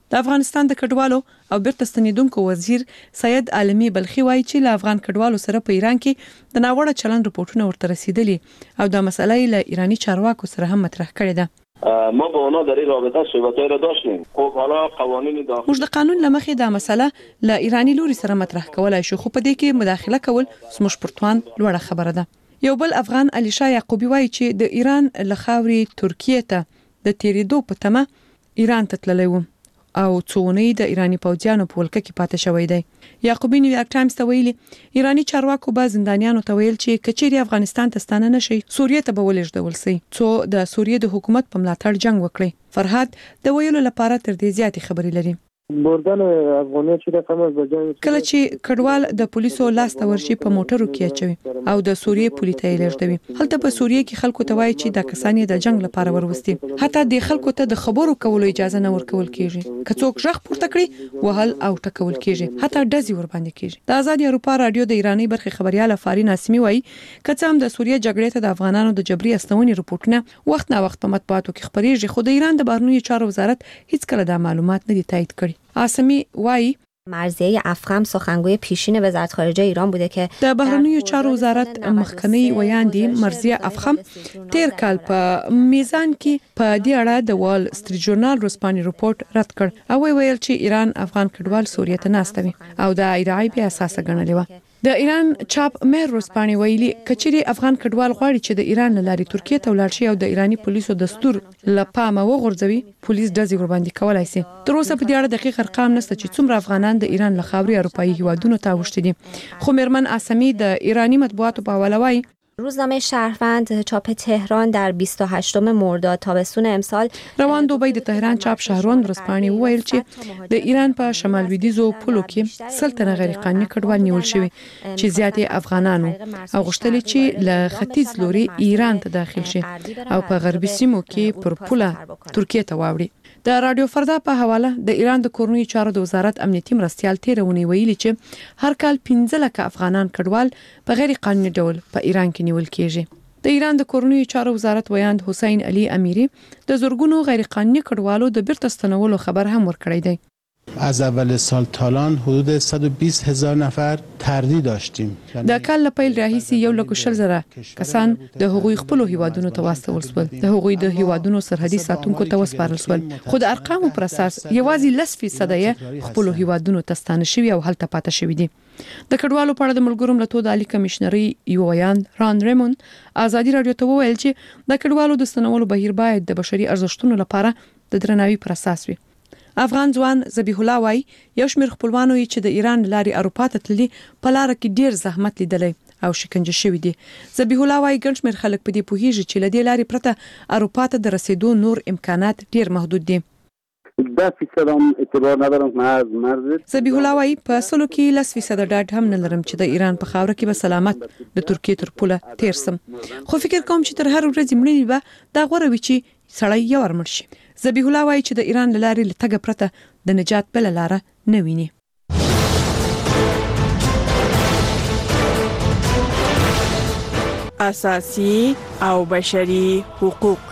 د افغانستان د کډوالو او بیرته ستنیدونکو وزیر سید عالمي بلخي وایي چې له افغان کډوالو سره په ایران کې د ناوړه چلند رپورټونه ورته رسیدلي او دا مسله له ایرانی چارواکو سره هم مطرح کړې ده. ما با اونا در این رابطه صحبت‌های را داشتیم. خب حالا قوانین داخلی موږ د قانون لمخې دا مسله له ایرانی لوري سره مطرح کولای شو، خو په دې کې مداخله کول زموږ پرتوان لوړه خبره ده. یو بل افغان علي شاه یعقوبي وایي چې د ایران له خاورې ترکیه ته د تیریدو په تمه ایران ته تللی و او څونی د ایرانی پوځیانو په ولکه کې پاتې شوی دی. یعقوبی نیویارک ټایمز ته ویلي ایرانی چارواکو به زندانیانو ته ویل چې کچېری افغانستان ته ستانه نشي سوریه ته به ولېږدول شي څو د سوریه د حکومت په ملاتړ جنگ وکړي. فرهاد د ویلو لپاره تر دې زیاتې خبرې لري. بردن افغانیت چې رقم از بجای کله چې کډوال د پولیسو لاس ته ورشي په موټرو کې اچوي او د سوریه پولیس ته لېږدوي. هلته په سوریه کې خلکو ته وایي چې د کسانې د جنگ لپاره وروستي، حتی د خلکو ته د خبرو کولو اجازه نه ورکول کیږي. که څوک ژغ پورته کړي وهل او ټکول کیږي، حتی ډزې ور باندې کیږي. د آزاد اروپا رادیو د ایرانی برخې خبريال فارین ناسمی وایي کڅ هم د سوریه جګړې ته د افغانانو د جبري استونې رپورټونه وخت نه وخت په مطبوعاتو کې خبريږي، خو د ایران د بهرنیو چارو وزارت هیڅ کله دا معلومات نه دي تایید کړي. آسمی وای مرضیه افخم سخنگوی پیشین وزارت خارجه ایران بوده که د بهرنیو چارو وزارت مخکنی ویاندی مرضیه افخم تیر کال په میزان کې په دې اړه د وال سټریټ ژورنال روسپانی رپورت رد کړ او ویل چې ایران افغان کډوال سوریه ته ناستوي او د ایرای بیا اساس غنلې و. د ایران چاپ مهر روسپانی ویلي کچري افغان کډوال غواړي چې د ایران لاري ترکیه ته ولاړ شي او د ایرانی پولیسو دستور لپامه وغورځوي پولیس دزي ور باندې کولای شي. تر اوسه په دې اړه دقیق ارقام نشته چې څومره افغانان د ایران له خاوري اروپאי هیوادونو ته وشتي دي، خو مرمن آسمی د ایرانی مطبوعاتو په حواله وایي روزنامه شهروند چاپ تهران در بیست و هشتم مرداد تابستون امسال روان دوبی د تهران چاپ شهروند ورسپانی ویل چې د ایران په شمال لویدیځو پولو کې سلطنه غیر قانوني کډوال نیول شوی چې زیاتې افغانانو او غوښتل چې له ختیځ لوري ایران ته داخل شي او په غربي سیمو کې پر پوله ترکیه ته واوړي. د رادیو فردا په حواله د ایران د کورنیو چارو د وزارت امنیتي مرستيال تیرونی ویلي چې هر کال پنځه لکه افغانان کډوال په غیر قانوني ډول په ایران کې نیول کیږي. د ایران د کورنیو چارو وزارت ویاند حسین علي امیری د زورګونو غیر قانوني کډوالو د بیرته ستنولو خبر هم ورکړی دی. از اول سال تا الان حدود صد و بیست هزار نفر تردید داشتیم. د کال له پیل راهیسې یو لک شل زره کسان د حقوقي خپل هیوادونو ته واستول شول. د حقوقي د هیوادونو سرحدي ساتونکو ته وسپارل شول، خو د ارقامو پر اساس یوازې لس فیصد یې خپل هیوادونو ته ستانه شوي او هلته پاتې شوي دي. د کډوالو په اړه د ملګرو ملتونو د عالی کمشنري یو ویاند ران ریمون آزادي رادیو ته وویل چې د کډوالو د ستنولو بهیر باید د بشري ارزښتونو لپاره د درناوي پر اساس وي. افغان ځوان ذبیح الله وای یو شمېر خپلوانو چې د ایران لاري اروپا ته تللي په لار کې ډیر زحمت لیدلی او شکنجه شوی دي. ذبیح الله وای ګڼ شمېر خلک په دې پوهیږي چې لدې لاري پرته اروپا ته د رسیدو نور امکانات ډیر محدود دي. ده فیصد هم اعتبار ندارم که من از مرز ذبیح الله وای په سلو کې لس فیصد ډاډ هم نه لرم چې د ایران په خاوره کې به سلامت د ترکیه تر پوله تیر سم، خو فکر کوم چې تر هر ورځې مړینې به دا غوره وي چې سړی یو ور مړ شي. ذبیح الله وای چې د ایران لارې لټګه پرته د نجات بل لاره نه ویني. اساسي او بشري حقوق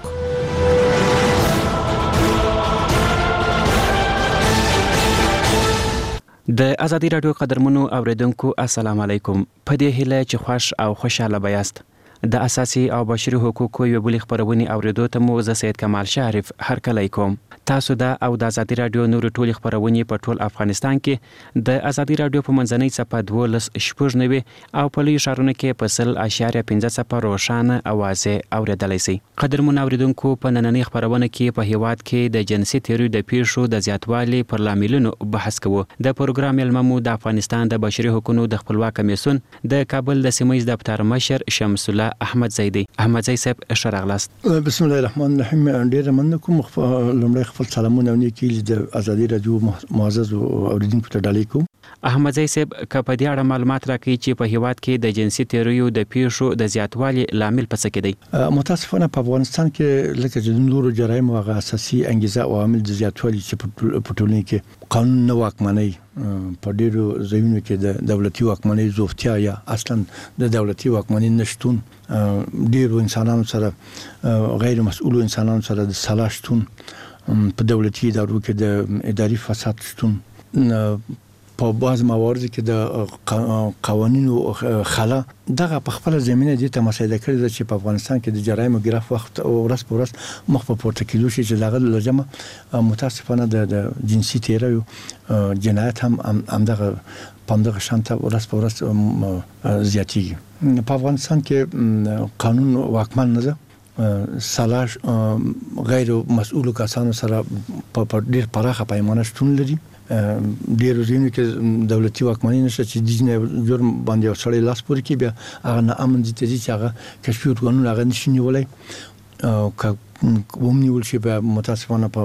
د ازادي رادیو قدرمنو اوریدونکو السلام علیکم. په دې هیله چې خوش او خوشاله بیاست. د اساسي او بشري حقوقو یو بل خبرونه اوریدو ته مو زه سید کمال شریف هر کله کوم. تاسو دا او د ازادي رادیو نور ټول خبرونه په ټول افغانستان کې د ازادي رادیو په منځنۍ صفحه دولس شپږ نوي او په لوی شهرونو کې په سل اشاریه پنځه صفحه روښانه اوازه اوریدلای شئ. قدرمن اوریدونکو په نننۍ خبرونه کې په هیواد کې د جنسي تیوري د پیښو د زیاتوالي پر لاملونو بحث کوو. د پروګرام علممو د افغانستان د بشري حقوقو د خپلواک کمیسیون د کابل د سیمه ییز دفتر مشر شمس الله احمد زیدی. احمد زید صاحب اشراغلاست. بسم الله الرحمن الرحیم. ډیر مننه کوم. لمړی خپل سلامونه ونیکي د ازادي رادیو معزز اوریدونکو ته ډالۍ کوم. احمد زید صاحب کپ دې اړه معلومات راکړي چې په هیواد کې د جنسي تیرویو د پیښو د زیاتوالي لامل پس کې دی. متاسفانه په افغانستان کې لکه د نورو جرایم او اساسي انګیزه او عوامل د زیاتوالي چې په ټولنه کې قانون نه واکمنۍ په ډیرو ځایونو کې د دولتي واکمنۍ زوفتیا یا اصلا د دولتي واکمنۍ نشټون، ډیرو انسانانو سره غیر مسؤل انسانانو سره د سلاشتون په دولتي ادارو کې د اداري فساد شتون په بعض موارد کې د قوانینو خلا دغه په خپل زمينه دي ته مساعده کړی ده چې په افغانستان کې د جرایم ګراف وخت او ورځ په ورځ مخ په پورته کېدو شي چې دغه لجمه متاسفانه د جنسي تیریو جنایت هم هم دغه پاندغه شانته ورځ په ورځ زیاتېږي. په افغانستان کې قانون واکمن نه ده. سلاش غیر مسؤل کسانو سره په ډیر پراخه پیمانه شتون لري. ډیر ځینې کې دولتي واکمنۍ نشته چې د جنایت جرم باندې یو سړی لاس پورې کوي، بیا هغه نه امن دي چې هغه کشفي ورغنونه هغه نشي نیولای او که ومنیول شي په متاسفانه په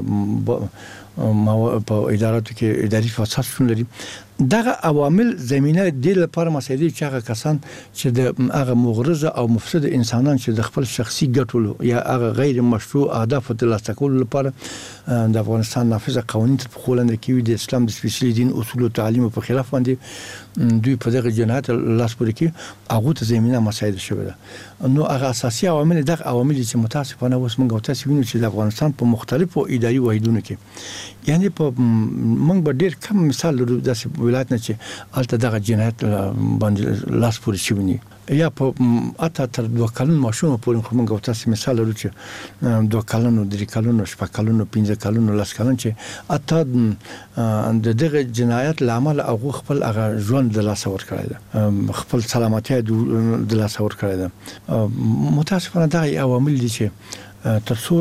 په اداراتو کې اداري فساد شتون لري. دغه عوامل زمينه د لپاره مساعده چې هغه کسان چې د هغه مغرضه او مفسد انسانان چې د خپل شخصي ګټو یا هغه غیر مشروع اهداف ترلاسه کولو لپاره د افغانستان نافذه قوانين په خولنده کې د اسلام د سپیشلي دین اصول او تعلیم په خلاف باندې دوی په دغه جنایت لاس پورې کې هغه ته زمينه مساعده شوه ده. نو هغه اساسي عوامل دغه عوامل چې متاسفانه اوس موږ تاسو وینو چې د افغانستان په مختلفو اداري واحدونو کې یعنی په موږ به ډیر کم مثال لرو د ولایت نه چې الته دغه جنایت باندې لاس پورې شوی یا په اته تر دوه کلونو ماشوم په موږ تاسو مثال لرو چې دوه کلونو درې کلونو شپږ کلونو پنځه کلونو لاس کلون چې اته د دغه جنایت لامل هغه خپل هغه ژوند د لاس ور کړی ده، خپل سلامتی د لاس ور کړی ده. متاسفانه دغه عوامل دي چې ترڅو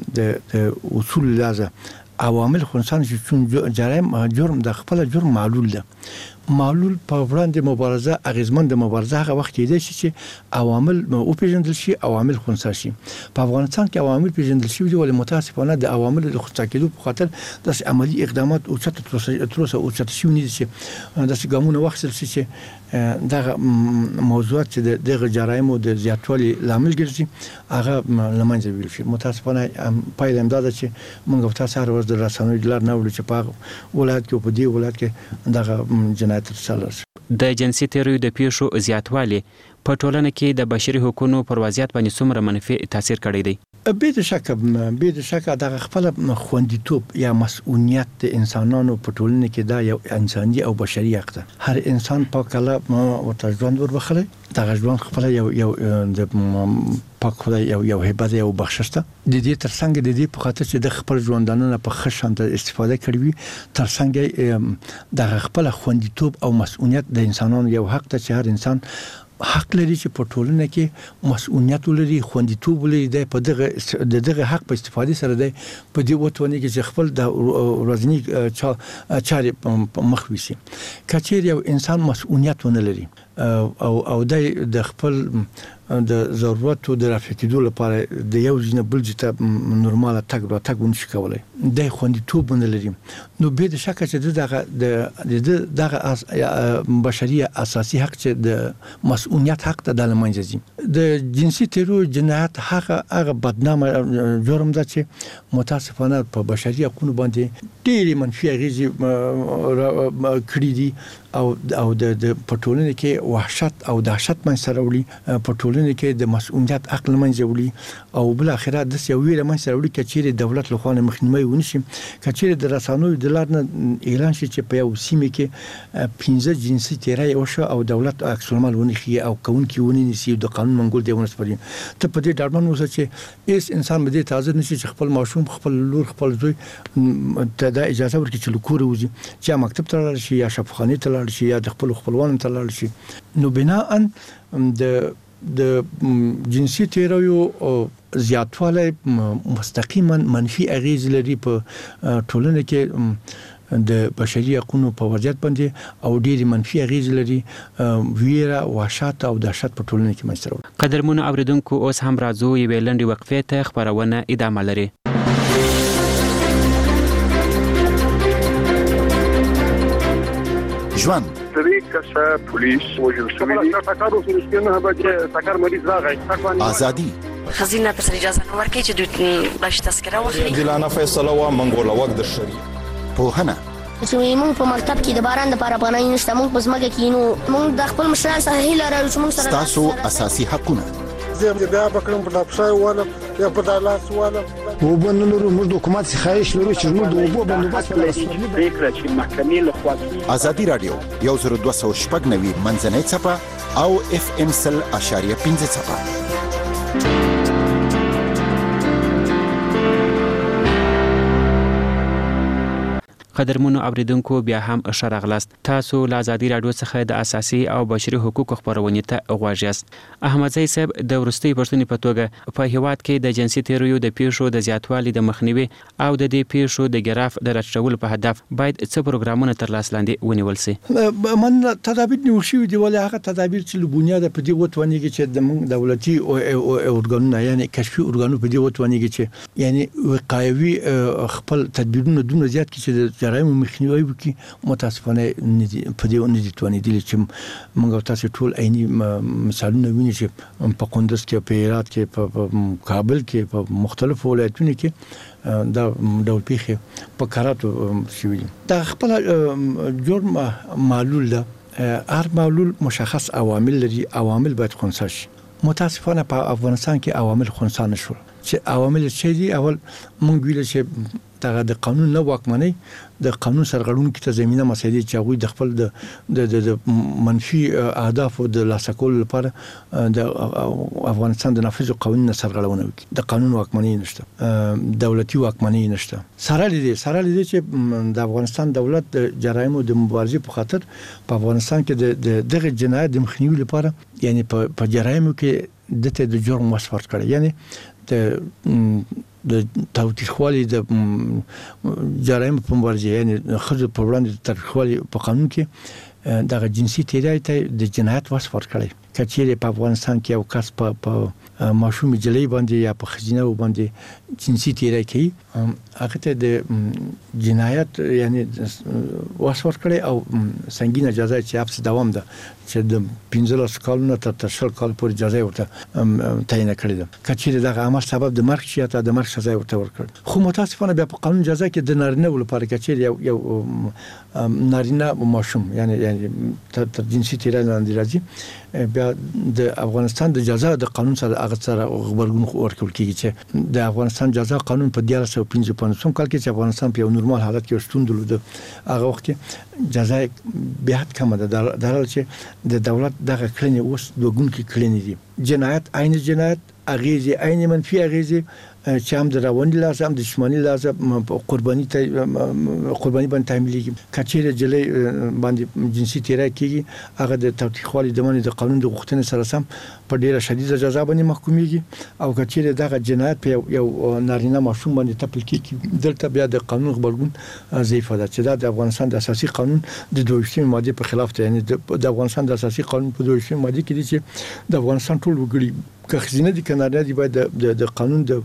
د اصول لازم عوامل خنسان چې جرایم جرم د خپل جرم معلول ده. معلول په وړاندې مبارزه اغیزمن د مبارزه هغه وخت دی چې عوامل او پیژندل شي، عوامل خنثی شي. په افغانستان کې عوامل پیژندل شي ولې متاسفانه د عوامل د خنثی کېدو په خاطر د عملی اقدامات او چت تروسه او چت شي نه دي چې د ګامونه وخت چې دغه موضوعات چې دغه جرایم او د زیاتوالي لامل ګرځي هغه لمنځه ویل شي. متاسفانه پایله امداد چې موږ تاسو هر ورځ د رسنیو لار نه ولې چې په ولایت کې په دې ولایت کې دغه جنایت ترسره شي. د جنسي تیریو د پیښو زیاتوالی په ټولنه کې د بشري حقوقو پر وضعیت باندې څومره منفي تاثیر کړی دی؟ به د شک به د شک دغه خپل خوندیتوب یا مسؤلیت د انسانانو په ټولنه کې دا یو انساني او بشري حق ده. هر انسان په کله ورته ژوند وربخله دغه ژوند خپل یو یو د پاک خدای یو یو هبه یو بخښش ده. د دې ترڅنګ د دې په خاطر چې د خپل ژوندانه په خښانت استفاده کړی ترڅنګ د خپل خوندیتوب او مسؤلیت د انسانانو یو حق ده چې هر انسان حق لري چې په ټولنه کې مسؤلیت ولري، خوندیتوب ولري. د په دغه د دغه حق په استفادې سره د په دې وټونه کې چې خپل د ورځنی چارې مخ وسی. کچیر یو انسان مسؤلیت ونه لري او او د خپل د ضرورت او د رافقېدو لپاره د یو ځینې بل ځای نورماله تګ را تګ ونشي کولای، د خوندیتوب نه لري. نو به د شک چې دغه د دغه بشري اساسي حق چې د مسؤلیت حق ته د لمنځي د جنسي تیرو جنایت هغه هغه بدنامه جرم ده چې متاسفانه په بشري حقوقو باندې ډېری منفي اغېزې کړې دي او او د پټولنې کې وحشت او دهشت من سره وړي، پټولنې کې د مسؤلیت عقل منځ وړي او بل اخره د سیویره من سره وړي کچېره دولت له خوانه مخنیوي ونشي. کچېره د رسانوي د لار نه اعلان شي چې په یو سیمه کې پنځه جنسي تیرای وشو او دولت عکس العمل ونخي او کون کې ونی نسی د قانون منګول دی ونسپري. ته په دې ډاډمن اوسه چې هیڅ انسان به دې تازه نشي چې خپل ماشوم خپل لور خپل زوی ته د اجازه ورکړي چې لکور وځي چې مکتب ته لاړ شي یا شفاخانه ته لاړ شي یا د خپل خپلوان ته لاړ شي. نو بناء د د جنسي تیریو زیاتوالی مستقیما منفي اغیز لري په ټولنه کې د بشري حقوقو په وضعیت باندې او ډېری منفي اغیز لري، ویره وحشت او دهشت په ټولنه کې منځته راوړي. قدرمنو اوریدونکو اوس هم راځو یوې لنډې وقفې ته، خبرونه ادامه لري. ژوند درې کسه پولیس وژل شوي دي. ټکر وشو چې نه بچي ټکر مریض راغی. ازادي خزینه تر اجازه نه ورکړي چې دوی باش تذکره واخلي. دلانه فیصله وا منګوله وخت در شری پوهنه چې موږ په مکتب کې د باران د پاره پناه نشته، موږ په ځمکه کې نو موږ د خپل مشران سره هیله لرو چې موږ سره تاسو اساسي حقونه زه بیا بکرم په لاپشای والا یا په دالاس والا وبن لرو موږ د حکومت څخه خواهش لرو چې موږ د اوبو بندوبست په لاس ورني پریکړه چې محکمې له خوا ازادي رادیو یو زر دوه سوه شپږ نوي منځنۍ څپه او اف ام سل اشاریه پنځه څپه. قدرمنو اوریدونکو بیا هم ښه راغلاست. تاسو له ازادي رادیو څخه د اساسي او بشري حقوقو خبرونه ته غواړئ. احمدزی صاحب د ورستي پښتني په توګه په هیواد کې د جنسي تیرویو د پیښو د زیاتوالي د مخنیوي او د دې پیښو د ګراف د راټولولو په هدف باید څه پروګرامونه تر لاس لاندې ونیول شي. من تدابیر نیول شوي دي، ولې هغه تدابیر چې له بنیاده په دې وتوانیږي چې د دولتي اورګانونه یعنی کشفي اورګانونه په دې وتوانیږي چې یعنی وقایوي خپل تدبیرونه دومره زیات کړي چې جرایم مخنیوي وکړي. متاسفانه په دې ونه دي توانیدل چې موږ تاسو ټول عیني مثالونه ویني چې په قندوز کې، په هرات کې، په کابل کې، په مختلفو ولایتونو کې دا ډول پیښې په کاراتو شوي. دا خپل جرم معلول ده. هر معلول مشخص عوامل لري، عوامل باید خنثی شي. متاسفانه په افغانستان کې عوامل خنثی نشول. چې عوامل څه دي؟ اول موږ ویل چې دغه د قانون نه واکمنۍ د قانون سرغړونکو ته زمينه مسایلې چې هغه د خپل د د منفي اهدافو د لاسکول لپاره د افغانستان د نافذ قوانینو سرغړونه وکړي. د قانون واکمنۍ نشته، دولتي واکمنۍ نشته. سره لري سره لري چې د افغانستان دولت د جرایمو د مبارزې په خاطر په افغانستان کې د دغه جنایت د مخنیوي لپاره یعنی په جرایمو کې دته د جرم وصف کړي. یعنی د د تاوتریخوالي د جرایم په مبارزه یعنی خځو په وړاندې د تاوتریخوالي په قانون کې دغه جنسي تیری ته د جنایت وصف ورکړي. کچېره په افغانستان کې یو کس په ماشوم جلې باندې یا په خزینه باندې جنسي تیری کوي، هغه ته د جنایت یعنی وصف ورکړي او سنگینه جزا چې حبس دوام ده چې د پنځلس کالونو تر شل کال پورې جزا ورته تعیین کړې ده. کچېره دغه عمل سبب د مرګ شي ته د مرګ سزا ورته ورکړي. خو متاسفانه بیا په قانون جزا کې د نارینه لپاره کچېره یو یو نارینه ماشوم یعنی یعنی تر جنسي تیری لاندې راځي، بیا د افغانستان د جزا د قانون سره هغه سره خبرګون ورکول کیږي چې د افغانستان جزا قانون په دیارلس سوه پنځه پنځوس کال کې چې افغانستان په یو نورمال حالت کې شتون درلود، هغه وخت کې جزا بیا کم ده. درل چې د دولت دغه کړنې اوس دوه ګون کې کړنې دي. جنایت عین جنایت، اغیزه عین منفي اغیزه چې هم د رواني لازم هم د جسماني لازم قرباني ته قرباني باندې تعمیلېږي. کچېره جلې باندې جنسي تیری کیږي، هغه د تاوتریخوالي د باندې د قانون د غوښتنې سره سم په ډیره شدیده جزا باندې محکومیږي. او کچېره دغه جنایت په یو نارینه ماشوم باندې تپل کیږي، دلته بیا د قانون خبرګون ضعیف ده چې دا د افغانستان د اساسي قانون د دویشتمې ماده په خلاف ده. یعنی د افغانستان د اساسي قانون په دویشتمې ماده کې دي چې د افغانستان ټول وګړي که خزینه دي کناریا دي باید د قانون د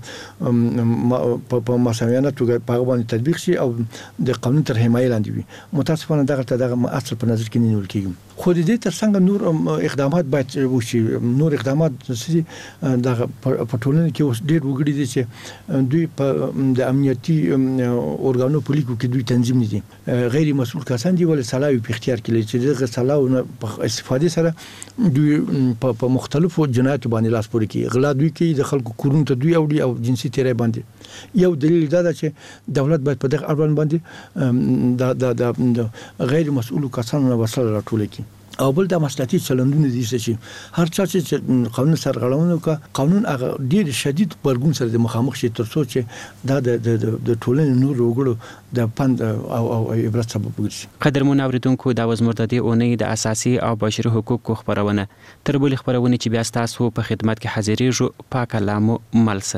په مساویانه توګه په باندې تطبیق شي او د قانون تر حمایې لاندې وي. متاسفانه دغه دغه اصل په نظر کې نه نیول کیږي. خو د دې ترڅنګ نور اقدامات باید وشي. نور اقدامات چې دغه په ټولنه کې اوس ډېر وګړي دي چې دوی په د امنیتي اورګانو په لیکو کې دوی تنظیم دي، غیر مسؤل کسان دي ولې سلاوي په اختیار کې لري چې دغه سلاونه په استفادې سره دوی په مختلفو جنایتو باندې لاس پورې کوي. غلا دوی کوي، د خلکو کورونو ته دوی اوړي او جنسي تیری باندې. یو دلیل دا ده چې دولت باید په دغه اړوند باندې د غیر مسؤل کسانو نه وسله راټولې کړي. او بل د مسلطي چلندونه دي چې هر چا چې قانون سرغړونه وکړي، قانون هغه ډیر شدید غبرګون سره د مخامخ شي تر څو چې دا د د ټولنې نور وګړو د پند او او عبرت سبب وګرځي. قدرمن اوریدونکو دا وزمر د دې اونۍ د اساسي او بشري حقوقو خبرونه تر بل خبرونه چې بیا تاسو په خدمت کې حاضرېږو. پاک کلامو ملسه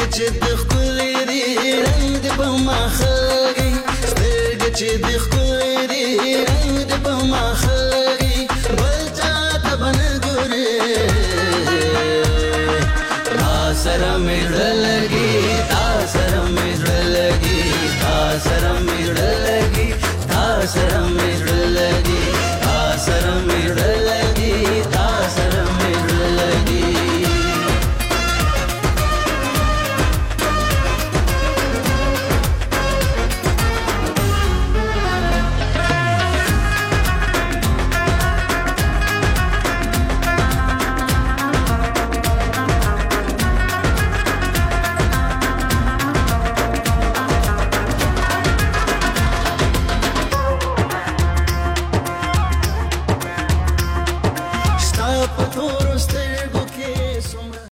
چې د خپل رنگ د په مخه سترګې چې د خپل